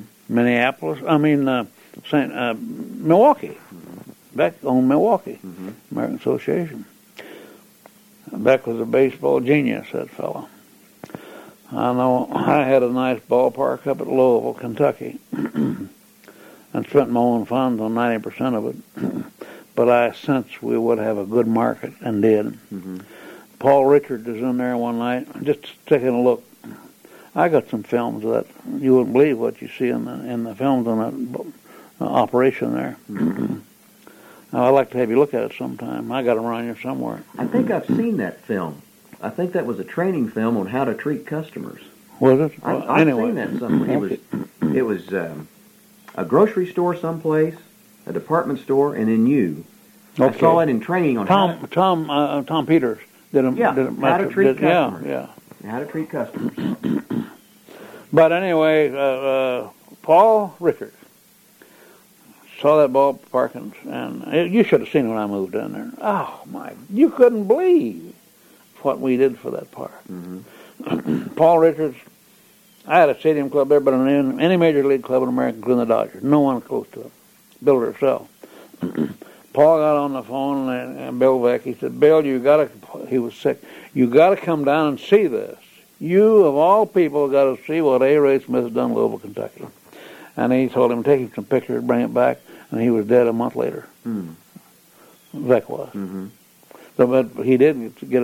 Milwaukee. Beck owned Milwaukee, American Association. Beck was a baseball genius, that fellow. I know I had a nice ballpark up at Louisville, Kentucky, and spent my own funds on 90% of it. But I sensed we would have a good market, and did. Mm-hmm. Paul Richards is in there one night, just taking a look. I got some films of that. You wouldn't believe what you see in the films on that operation there. Mm-hmm. I'd like to have you look at it sometime. I got them around here somewhere. I think I've seen that film. I think that was a training film on how to treat customers. Was it? I've seen that somewhere. It was a grocery store someplace, a department store, and then you. Okay. I saw it in training on Tom Peters did how to treat customers. Yeah. How to treat customers. But anyway, Paul Richards saw that ballpark, and you should have seen when I moved in there. Oh my! You couldn't believe what we did for that park. Mm-hmm. Paul Richards. I had a stadium club there, but in any major league club in America, including the Dodgers, no one close to it. Built it herself. Paul got on the phone and Bill Veck. He said, "Bill, he was sick. You got to come down and see this. You of all people got to see what A. Ray Smith has done in Louisville, Kentucky." And he told him, "Take him some pictures, bring it back," and he was dead a month later. Veck was. Mm-hmm. So, but he did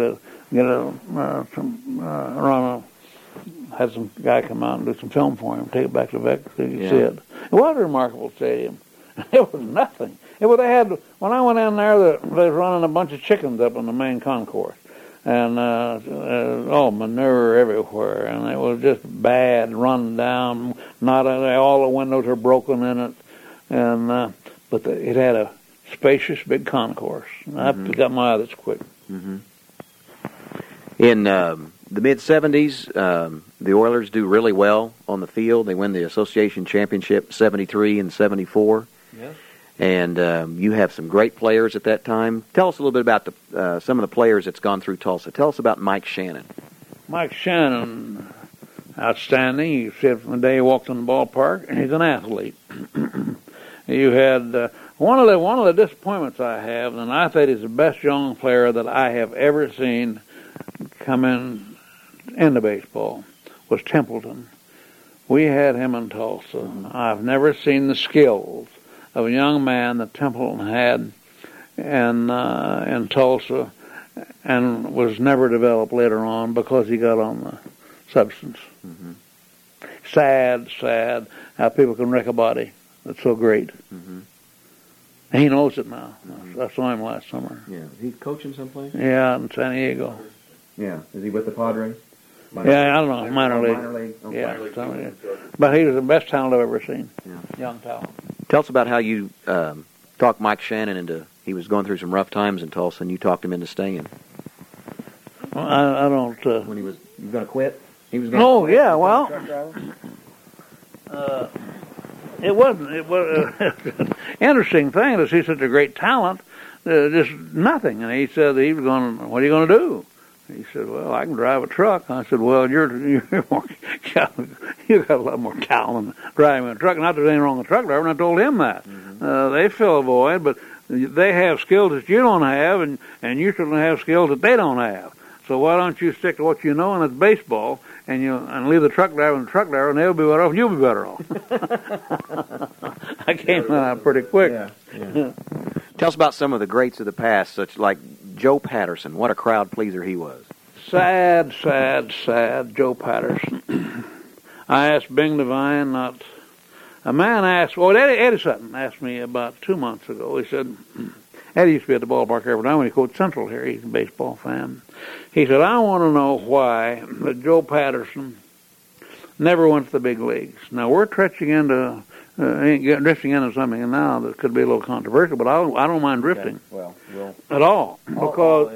had some guy come out and do some film for him, take it back to Veck so you could see it. It was a remarkable stadium. It was nothing. When I went in there, they was running a bunch of chickens up in the main concourse, and manure everywhere, and it was just bad, run down. All the windows are broken in it, and but it had a spacious big concourse. I got my eye that's quick. Mm-hmm. In the mid-'70s, the Oilers do really well on the field. They win the association championship 73 and 74. Yes. And you have some great players at that time. Tell us a little bit about some of the players that's gone through Tulsa. Tell us about Mike Shannon. Mike Shannon, outstanding. You see it from the day he walked in the ballpark, and he's an athlete. You had one of the disappointments I have, and I think he's the best young player that I have ever seen come into baseball, was Templeton. We had him in Tulsa. I've never seen the skills of a young man that Templeton had in Tulsa, and was never developed later on because he got on the substance. Mm-hmm. Sad how people can wreck a body that's so great. Mm-hmm. And he knows it now. Mm-hmm. I saw him last summer. Yeah, he's coaching someplace. Yeah, in San Diego. Yeah, is he with the Padres? Yeah, I don't know, minor league. Minor league. Okay. Yeah, but he was the best talent I've ever seen. Yeah. Young talent. Tell us about how you talked Mike Shannon into. He was going through some rough times in Tulsa, and you talked him into staying. Well, I don't. When he was going to quit, he was. No, yeah, well, it wasn't. It was an interesting thing to see such a great talent, just nothing. And he said he was going. What are you going to do? He said, "Well, I can drive a truck." I said, "Well, you got a lot more talent than driving a truck. Not that there's anything wrong with a truck driver." And I told him that. Mm-hmm. They fill a void, but they have skills that you don't have, and you certainly have skills that they don't have. So why don't you stick to what you know, and it's baseball, and leave the truck driver and the truck driver, and they'll be better off, and you'll be better off. I came out pretty quick. Yeah. Tell us about some of the greats of the past, such like Joe Patterson. What a crowd pleaser he was. Sad Joe Patterson. I asked Bing Devine, Eddie Sutton asked me about 2 months ago. He said, Eddie used to be at the ballpark every night when he coached Central here. He's a baseball fan. He said, I want to know why Joe Patterson never went to the big leagues. Now, we're drifting into something now that could be a little controversial, but I don't mind drifting. Okay. Well, at all. Because,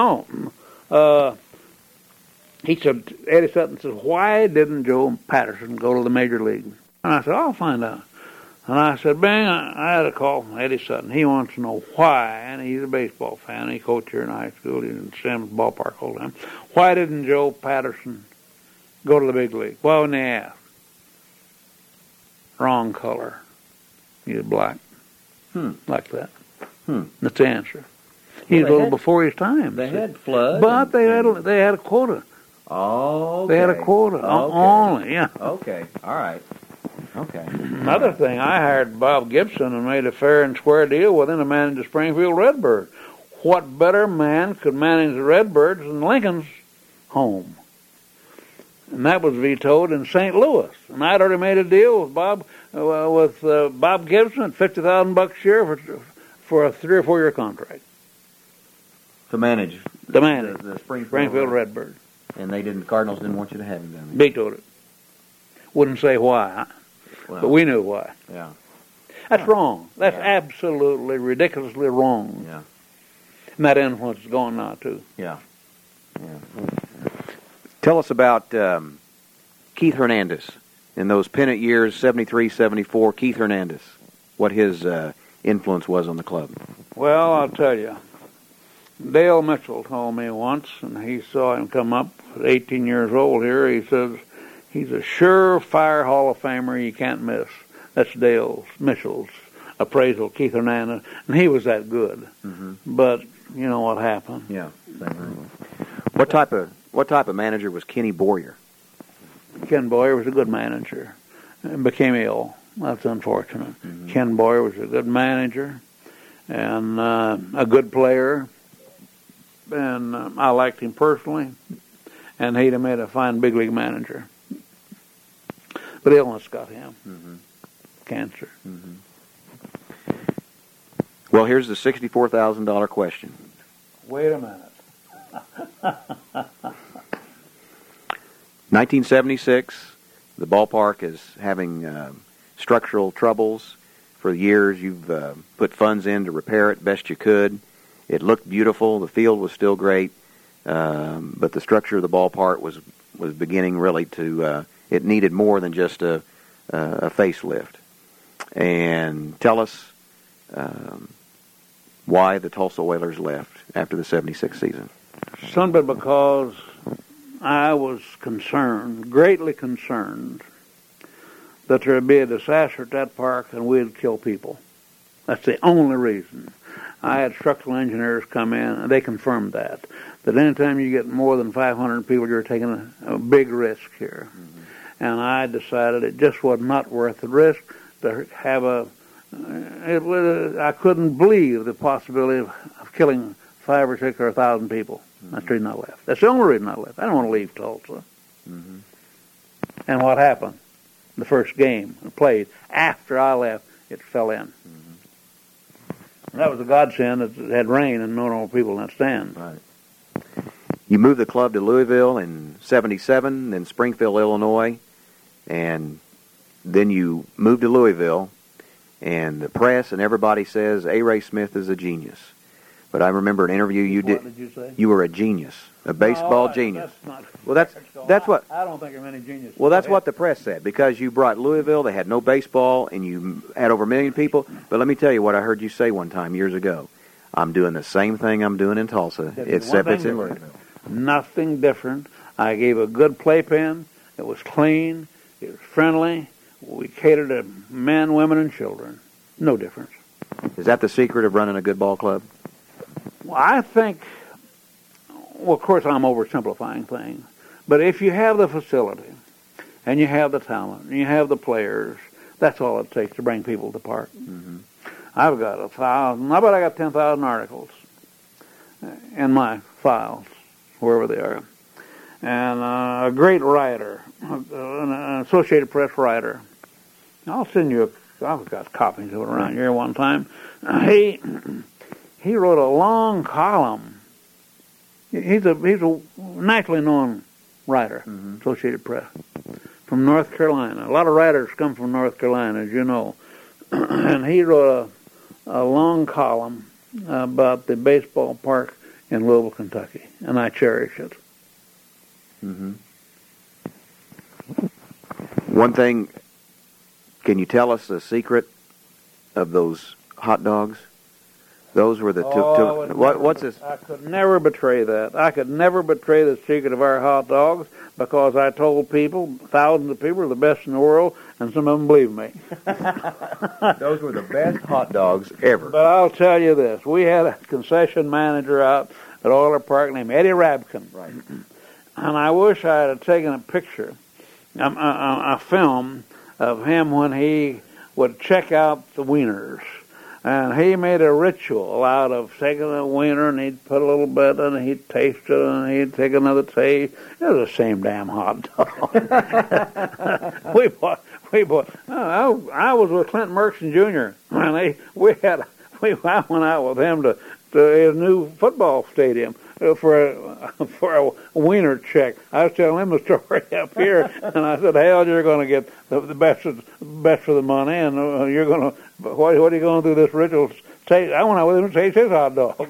he said, Eddie Sutton said, why didn't Joe Patterson go to the major league? And I said, I'll find out. And I said, Bing, I had a call from Eddie Sutton. He wants to know why, and he's a baseball fan. He coached here in high school. He's in Sims ballpark all the time. Why didn't Joe Patterson go to the big league? Well, when they asked, wrong color. He was black. Like that. That's the answer. He's a little before his time. They had flood. But they had a quota. Oh, okay. They had a quota. Only, yeah. Okay, all right. Okay. Another thing, I hired Bob Gibson and made a fair and square deal with him to manage the Springfield Redbird. What better man could manage the Redbirds than Lincoln's home? And that was vetoed in St. Louis. And I'd already made a deal with Bob Gibson at $50,000 a year for a 3 or 4 year contract. To manage the Springfield Redbird. And the Cardinals didn't want you to have him down there. Vetoed it. Wouldn't say why, but we knew why. Yeah. That's wrong. That's absolutely, ridiculously wrong. Yeah. And that influence is gone now, too. Yeah. Tell us about Keith Hernandez in those pennant years, 73, 74. Keith Hernandez, what his influence was on the club. Well, I'll tell you. Dale Mitchell told me once, and he saw him come up at 18 years old here. He says, he's a surefire Hall of Famer you can't miss. That's Dale Mitchell's appraisal, Keith Hernandez, and he was that good. Mm-hmm. But you know what happened? Yeah. What type of manager was Kenny Boyer? Ken Boyer was a good manager and became ill. That's unfortunate. Mm-hmm. Ken Boyer was a good manager and a good player, and I liked him personally, and he'd have made a fine big league manager. But illness got him. Mm-hmm. Cancer. Mm-hmm. Well, here's the $64,000 question. Wait a minute. 1976, the ballpark is having structural troubles. For years, you've put funds in to repair it best you could. It looked beautiful. The field was still great. but the structure of the ballpark was beginning really to. It needed more than just a facelift. And tell us why the Tulsa Oilers left after the '76 season. Simply because I was concerned, greatly concerned, that there would be a disaster at that park and we'd kill people. That's the only reason. I had structural engineers come in, and they confirmed that anytime you get more than 500 people, you're taking a big risk here. Mm-hmm. And I decided it just was not worth the risk to have I couldn't believe the possibility of killing 5 or 6 or 1,000 people. Mm-hmm. That's the reason I left. That's the only reason I left. I don't want to leave Tulsa. Mm-hmm. And what happened? The first game played after I left, it fell in. Mm-hmm. That was a godsend that it had rain and no normal people in that stand. Right. You moved the club to Louisville in '77, then Springfield, Illinois, and then you moved to Louisville, and the press and everybody says A. Ray Smith is a genius. But I remember an interview you did. What did you say? You were a genius, a baseball genius. That's not. Well, that's what. I don't think there are many geniuses. Well, that's what the press said, because you brought Louisville. They had no baseball, and you had over 1 million people. But let me tell you what I heard you say one time years ago. I'm doing the same thing I'm doing in Tulsa, except it's in Louisville. Nothing different. I gave a good playpen. It was clean. It was friendly. We catered to men, women, and children. No difference. Is that the secret of running a good ball club? Well, I think, well, of course I'm oversimplifying things, but if you have the facility, and you have the talent, and you have the players, that's all it takes to bring people to the park. Mm-hmm. I've got 1,000, I bet I got 10,000 articles in my files, wherever they are. And a great writer, an Associated Press writer. I'll send you, I've got copies of it around here one time. He wrote a long column. He's a nationally known writer, mm-hmm. Associated Press, from North Carolina. A lot of writers come from North Carolina, as you know. And he wrote a long column about the baseball park in Louisville, Kentucky, and I cherish it. Mm-hmm. One thing, can you tell us the secret of those hot dogs? Those were the two. What's this? I could never betray that. I could never betray the secret of our hot dogs, because I told people, thousands of people, are the best in the world, and some of them believe me. Those were the best hot dogs ever. But I'll tell you this. We had a concession manager out at Oiler Park named Eddie Rabkin. Right. And I wish I had taken a picture, a film of him when he would check out the wieners. And he made a ritual out of taking a wiener, and he'd put a little bit in, and he'd taste it, and he'd take another taste. It was the same damn hot dog. we bought. I was with Clint Merckson Jr. and I went out with him to his new football stadium for a wiener check. I was telling him the story up here, and I said, "Hell, you're going to get the best for the money, and you're going to what are you going to do this ritual? I went out with him to taste his hot dogs."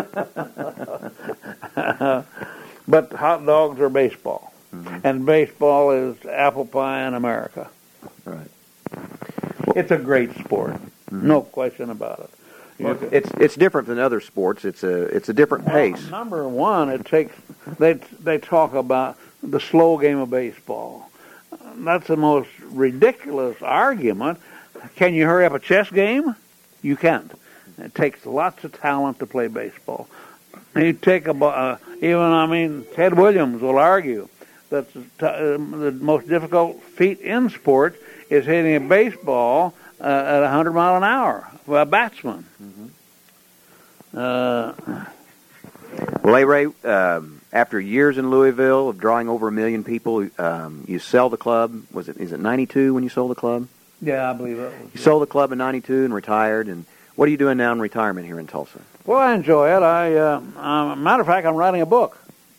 But hot dogs are baseball, mm-hmm. and baseball is apple pie in America. Right. It's a great sport, mm-hmm. no question about it. Well, it's different than other sports. It's a different pace. Number one, they talk about the slow game of baseball. That's the most ridiculous argument. Can you hurry up a chess game? You can't. It takes lots of talent to play baseball. You take Ted Williams will argue that the most difficult feat in sports is hitting a baseball at 100 miles an hour for a batsman. Mm-hmm. Well, A. Ray, after years in Louisville of drawing over 1 million people, you sell the club. Is it 92 when you sold the club? Yeah, I believe it. You sold the club in 92 and retired. And what are you doing now in retirement here in Tulsa? Well, I enjoy it. Matter of fact, I'm writing a book.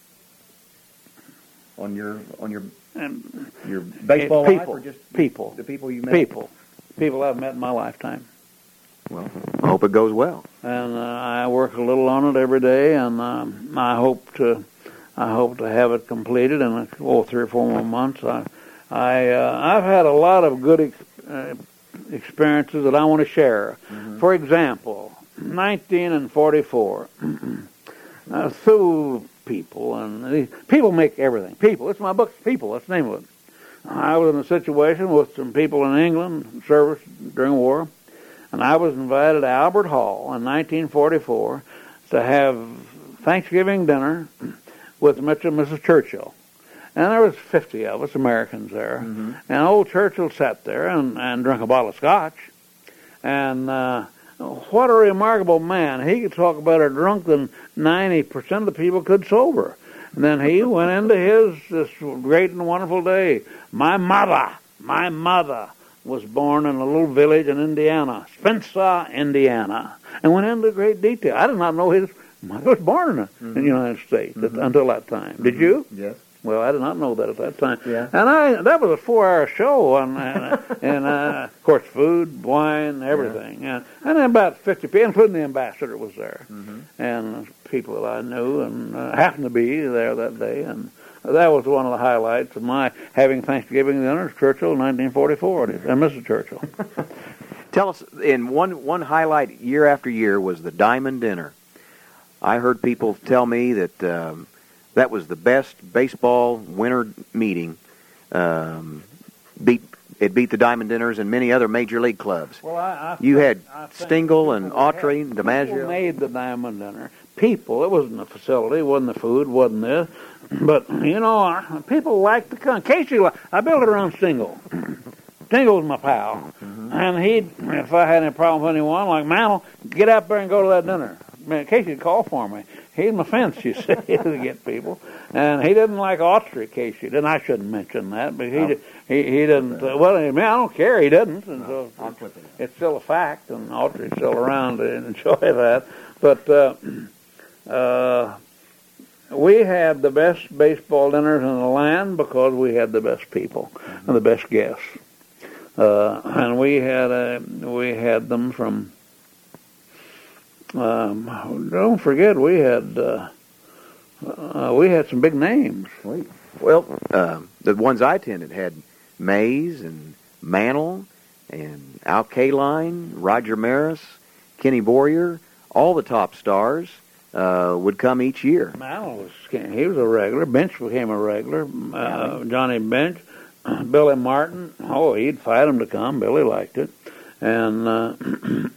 On your baseball life, or just people? The people you met? People I've met in my lifetime. Well, I hope it goes well. And I work a little on it every day, and I hope to I hope to have it completed in 3 or 4 more months. I've had a lot of good experiences that I want to share. For example, 1944, through people, and people make everything. People, it's my book, People, that's the name of it. I was in a situation with some people in England, service during war, and I was invited to Albert Hall in 1944 to have Thanksgiving dinner with Mr. and Mrs. Churchill. And there was 50 of us, Americans there. And old Churchill sat there and drank a bottle of scotch. And what a remarkable man. He could talk better drunk than 90% of the people could sober. And then he went into this great and wonderful day. My mother was born in a little village in Indiana, Spencer, Indiana, and went into great detail. I did not know his mother was born in the United States until that time. Did you? Yes. Well, I did not know that at that time. Yeah. And that was a 4-hour show, and of course, food, wine, everything. And then about 50 people, including the ambassador, was there. And people that I knew and happened to be there that day. And that was one of the highlights of my having Thanksgiving dinner at Churchill in 1944, and Mrs. Churchill. Tell us, in one highlight year after year was the Diamond Dinner. I heard people tell me that that was the best baseball winter meeting. It beat the Diamond Dinners and many other major league clubs. Well, you had Stengel and Autry and DiMaggio. People made the Diamond Dinner. People, it wasn't the facility, it wasn't the food, wasn't this. But, people liked to come. Casey, I built it around Stengel. Stengel was my pal. And if I had any problem with anyone, like Mantle, get out there and go to that dinner. Man, Casey'd call for me. He's my fence, you see, to get people. And he didn't like Autry, Casey. And I shouldn't mention that, but he didn't. Well, I don't care, he didn't. And so it's still a fact, and Autry's still around to enjoy that. But we had the best baseball dinners in the land because we had the best people and the best guests. And we had them from. Don't forget, we had some big names. Well, the ones I attended had Mays and Mantle and Al Kaline, Roger Maris, Kenny Boyer. All the top stars would come each year. Mantle he was a regular. Bench became a regular. Johnny Bench, Billy Martin. Oh, he'd fight him to come. Billy liked it, and.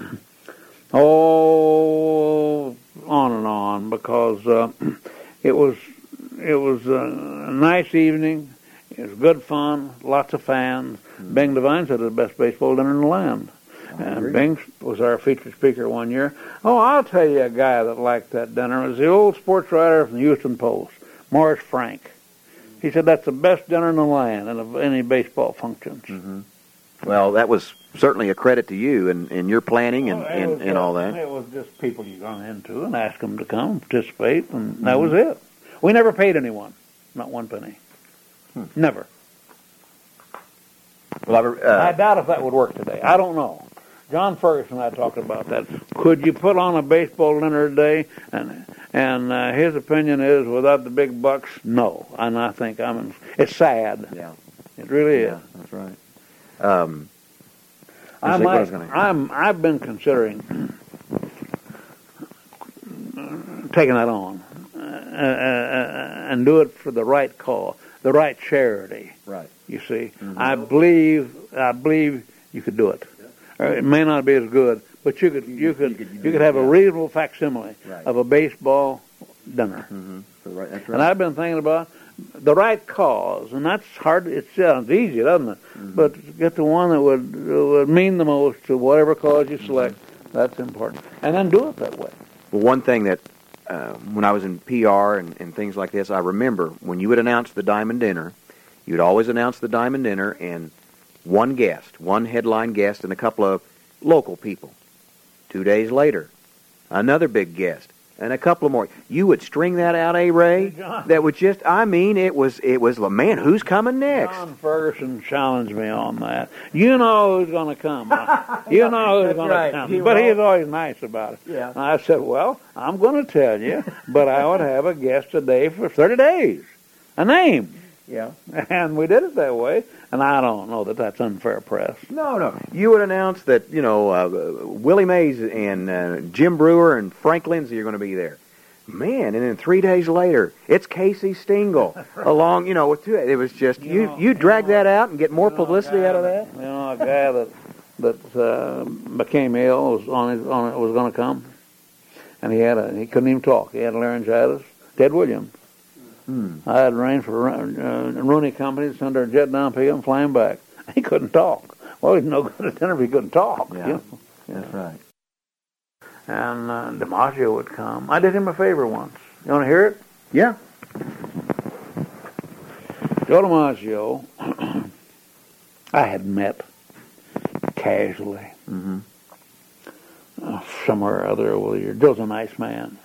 On and on, because it was a nice evening. It was good fun, lots of fans. Bing Devine said it was the best baseball dinner in the land. And Bing was our featured speaker one year. Oh, I'll tell you a guy that liked that dinner. It was the old sports writer from the Houston Post, Morris Frank. He said that's the best dinner in the land of any baseball functions. Well, that was certainly a credit to you and your planning and all that. It was just people you run into and ask them to come participate, and that was it. We never paid anyone, not one penny. Never. Well, I doubt if that would work today. I don't know. John Ferguson and I talked about that. Could you put on a baseball dinner today? And his opinion is, without the big bucks, no. And I think it's sad. Yeah, it really is. That's right. I've been considering taking that on and do it for the right cause, the right charity. Right. You see, I believe you could do it. It may not be as good, but you could have a reasonable facsimile of a baseball dinner. That's right. And I've been thinking about the right cause, and that's hard. It sounds easy, doesn't it? But get the one that would mean the most to whatever cause you select. That's important, and then do it that way. Well, one thing that when I was in PR and things like this, I remember when you would announce the Diamond Dinner, you'd always announce the Diamond Dinner and one headline guest, and a couple of local people. 2 days later, another big guest, and a couple of more. You would string that out, Ray? John. That would just, I mean, it was, man, who's coming next? John Ferguson challenged me on that. You know who's going to come. You know who's going to come. But he's always nice about it. Yeah. And I said, well, I'm going to tell you, but I would have a guest today for 30 days. A name. Yeah. And we did it that way. And I don't know that that's unfair press. No. You would announce that, Willie Mays and Jim Brewer and Frank Lindsay are going to be there. Man, and then 3 days later, it's Casey Stengel along, with two. It was just, you drag that out and get more publicity out of that? A guy that became ill was going to come. And he couldn't even talk. He had laryngitis. Ted Williams. I had arranged for Rooney Company to send our jet down, pick him, and fly him back. He couldn't talk. Well, he's no good at dinner if he couldn't talk. Yeah, that's right. And DiMaggio would come. I did him a favor once. You want to hear it? Yeah. Joe DiMaggio, I had met casually somewhere or other over the years. Joe's a nice man.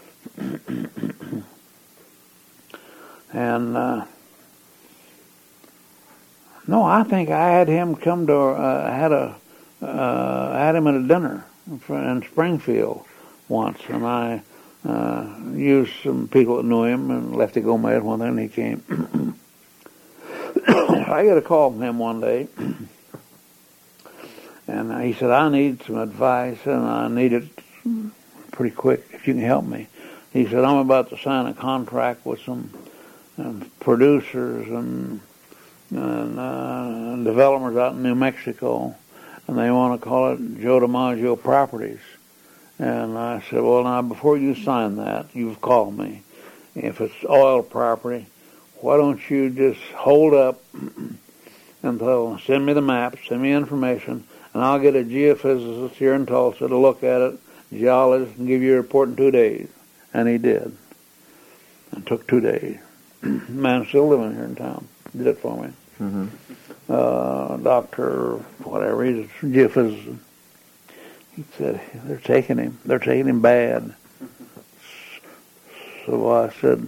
And I think I had him come to had him at a dinner in Springfield once, and I used some people that knew him, and Lefty Gomez one day, and he came. I got a call from him one day, and he said, I need some advice, and I need it pretty quick, if you can help me. He said, I'm about to sign a contract with some producers and developers out in New Mexico, and they want to call it Joe DiMaggio Properties. And I said, well, now, before you sign that, you've called me. If it's oil property, why don't you just hold up and send me the maps, send me information, and I'll get a geophysicist here in Tulsa to look at it, geologist, and give you a report in 2 days. And he did. It took 2 days. Man still living here in town. Did it for me. Doctor, whatever, he's a geophysicist. He said, they're taking him bad. So I said,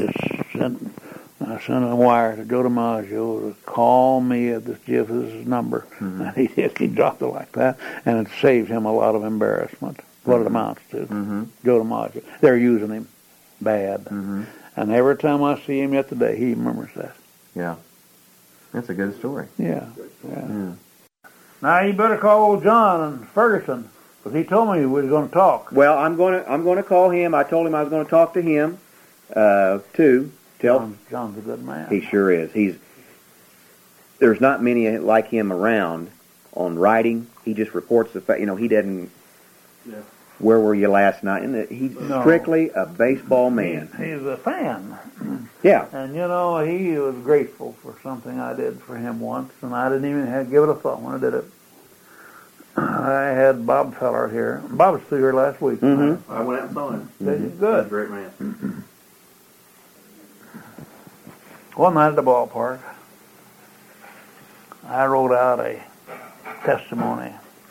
I sent a wire to Joe DiMaggio to call me at this geophysicist number. And he did. He dropped it like that, and it saved him a lot of embarrassment, what it amounts to. Joe DiMaggio. They're using him bad. And every time I see him yet today, he remembers that. Yeah. That's a good story. Yeah. Now you better call old John and Ferguson, because he told me we was going to talk. Well, I'm going to call him. I told him I was going to talk to him too. John's a good man. He sure is. There's not many like him around on writing. He just reports the fact. He doesn't. Yeah. Where were you last night? And he's strictly a baseball man. He's a fan. Yeah. And he was grateful for something I did for him once, and I didn't even give it a thought when I did it. I had Bob Feller here. Bob was through here last week. I went out and saw him. Good. He's a great man. One night at the ballpark, I wrote out a testimony.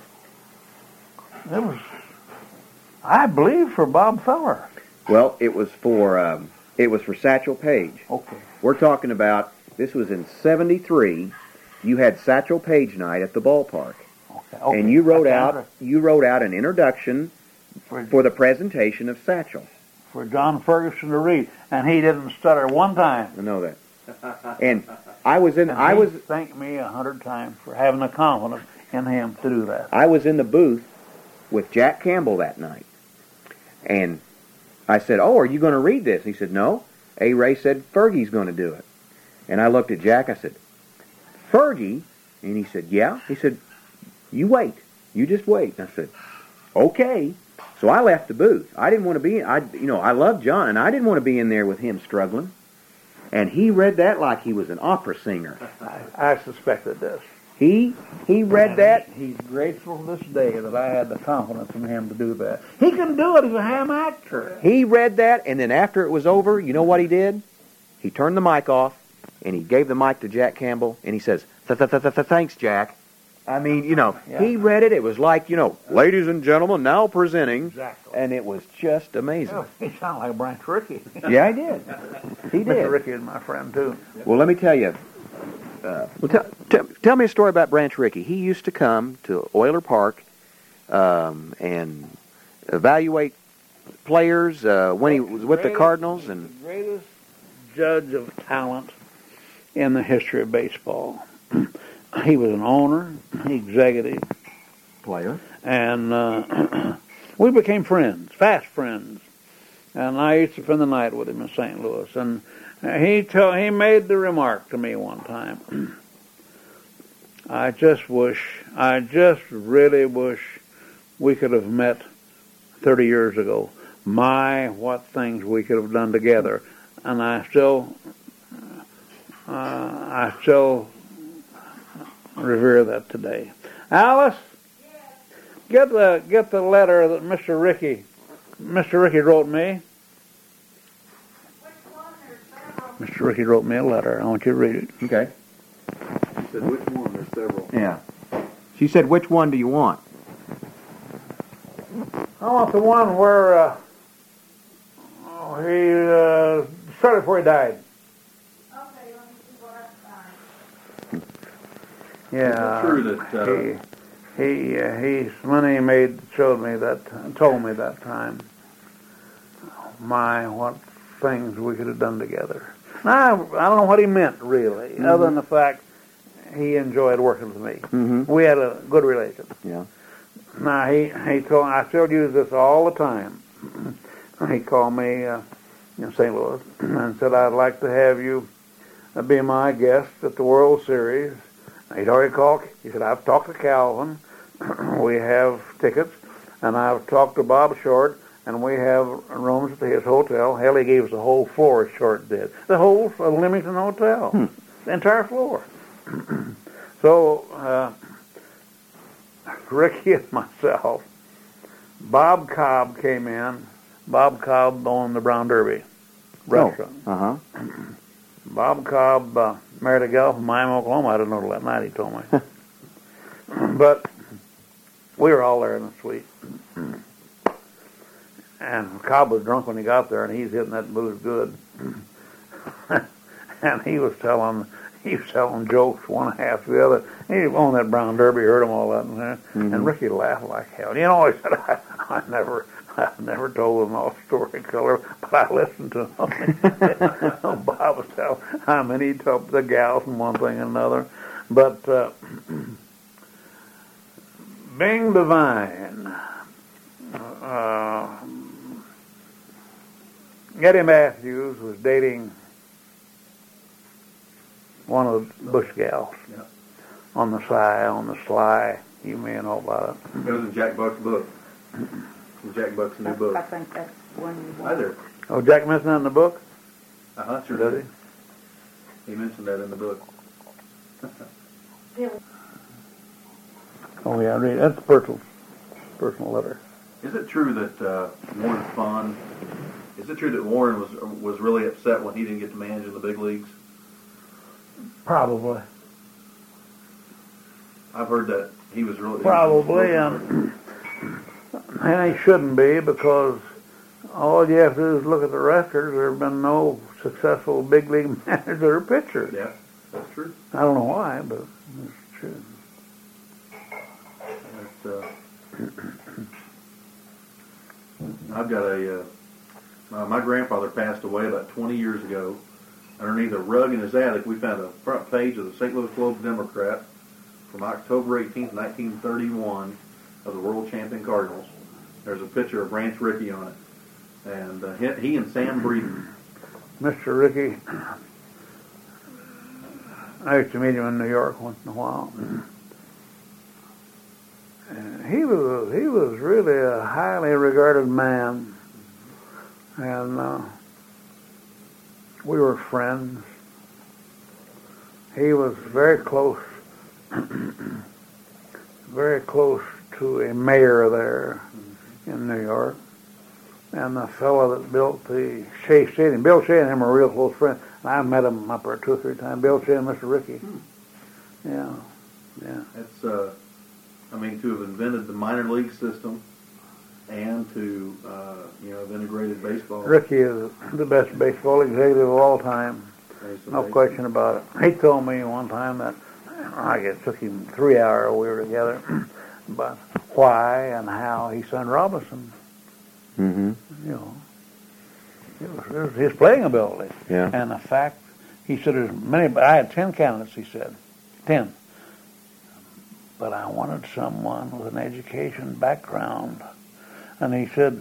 It was, I believe, for Bob Feller. Well, it was for Satchel Paige. Okay. We're talking about, this was in '73. You had Satchel Paige night at the ballpark. Okay. And you wrote out an introduction for the presentation of Satchel. For John Ferguson to read, and he didn't stutter one time. I know that. And he thanked me 100 times for having the confidence in him to do that. I was in the booth with Jack Campbell that night, and I said, "Oh, are you going to read this?" He said, "No." A. Ray said, "Fergie's going to do it." And I looked at Jack. I said, "Fergie?" And he said, "Yeah." He said, "You wait. You just wait." And I said, "Okay." So I left the booth. I didn't want to be. I love John, and I didn't want to be in there with him struggling. And he read that like he was an opera singer. I suspected this. He read that. He's grateful to this day that I had the confidence in him to do that. He can do it. He's a ham actor. He read that, and then after it was over, you know what he did? He turned the mic off, and he gave the mic to Jack Campbell, and he says, "Thanks, Jack." I mean, he read it. It was like, ladies and gentlemen, now presenting. Exactly. And it was just amazing. Oh, he sounded like Branch Rickey. Yeah, he did. He did. Mr. Rickey is my friend, too. Well, let me tell you. Tell me a story about Branch Rickey. He used to come to Oiler Park and evaluate players when he was with the Cardinals. And the greatest judge of talent in the history of baseball. He was an owner, executive, player, and we became friends, fast friends. And I used to spend the night with him in St. Louis. And he made the remark to me one time. I just really wish we could have met 30 years ago. My, what things we could have done together. And I still revere that today. Alice, get the letter that Mr. Rickey wrote me. Mr. Rickey wrote me a letter. I want you to read it. Okay. She said, which one? There's several. Yeah. She said, which one do you want? I want the one where he started before he died. Okay, let me see what I find. Yeah. Is it true that he told me that time. My, what things we could have done together. Now, I don't know what he meant really, other than the fact he enjoyed working with me. Mm-hmm. We had a good relation. Yeah. Now he told I still use this all the time. He called me in St. Louis and said, I'd like to have you be my guest at the World Series. He'd already called. He said, I've talked to Calvin. We have tickets. And I've talked to Bob Short, and we have rooms at his hotel. Hell, he gave us the whole floor, Short did. The whole Leamington Hotel. The entire floor. So, Rickey and myself, Bob Cobb came in. Bob Cobb owned the Brown Derby restaurant. Uh-huh. Bob Cobb married a gal from Miami, Oklahoma. I didn't know till that night, he told me. But we were all there in the suite. And Cobb was drunk when he got there, and he's hitting that booze good. And he was telling jokes one half the other. He owned that Brown Derby, heard them all that. And Rickey laughed like hell. You know, he said, I never told him all story color, but I listened to him. Bob was telling how many he told the gals and one thing and another. But Bing Devine, Eddie Matthews was dating one of the Bush gals. Yeah. On the sly. You may know about it. It was in Jack Buck's book. Jack Buck's new book. I think that's one you Hi want. there. Oh, Jack mentioned that in the book? Sure Does he? He mentioned that in the book. Oh, yeah, read it. That's a personal letter. Is it true that Warren Spahn? Is it true that Warren was really upset when he didn't get to manage in the big leagues? Probably. I've heard that he was really Probably, and he shouldn't be, because all you have to do is look at the records. There have been no successful big league manager or pitcher. Yeah, that's true. I don't know why, but it's true. I've got my grandfather passed away about 20 years ago. Underneath a rug in his attic, we found a front page of the St. Louis Globe-Democrat from October 18th, 1931, of the world champion Cardinals. There's a picture of Branch Rickey on it. And he and Sam Breeden. Mr. Rickey, I used to meet him in New York once in a while. And he was really a highly regarded man. And we were friends. He was very close to a mayor there in New York. And the fellow that built the Shea Stadium, Bill Shea and him are real close friends. And I met him up there 2 or 3 times, Bill Shea and Mr. Rickey. Yeah. Yeah. That's, I mean, to have invented the minor league system and to, have integrated baseball. Ricky is the best baseball executive of all time. No question about it. He told me one time that, I guess it took him 3 hours we were together, but why and how he signed Robinson. Mm-hmm. It was his playing ability. Yeah. And the fact, he said, I had 10 candidates, he said. 10. But I wanted someone with an education background. And he said,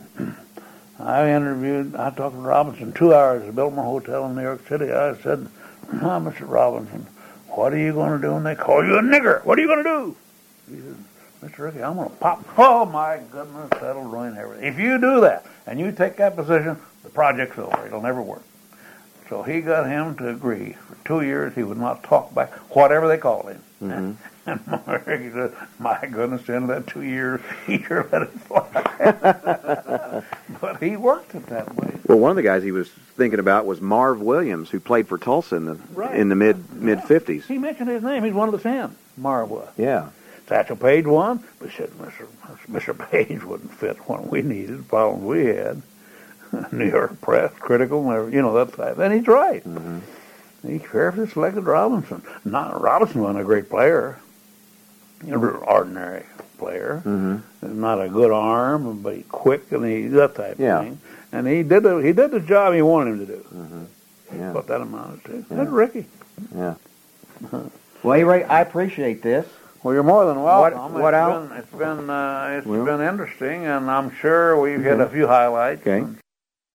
I talked to Robinson 2 hours at the Biltmore Hotel in New York City. I said, Mr. Robinson, what are you going to do when they call you a nigger? What are you going to do? He said, Mr. Rickey, I'm going to pop. Oh, my goodness, that'll ruin everything. If you do that and you take that position, the project's over. It'll never work. So he got him to agree. For 2 years, he would not talk back, whatever they called him. Mm-hmm. And Ricky said, my goodness, at the end of that 2 years, he sure let it fly. But he worked it that way. Well, one of the guys he was thinking about was Marv Williams, who played for Tulsa in the mid 50s. He mentioned his name. He's one of the 10. Marv was. Yeah. Satchel Paige won, but said Mr. Paige wouldn't fit what we needed, the problems we had. New York Press, critical, that type. And he's right. Mm-hmm. He carefully selected Robinson. Robinson wasn't a great player. An ordinary player. Mm-hmm. Not a good arm, but he quick and that type of thing. And he did the job he wanted him to do. Mm-hmm. Yeah. What that amounted to. Yeah. That's Ricky. Yeah. Well, hey, Ray, I appreciate this. Well, you're more than welcome. What else? It's been interesting, and I'm sure we've hit a few highlights. Okay. And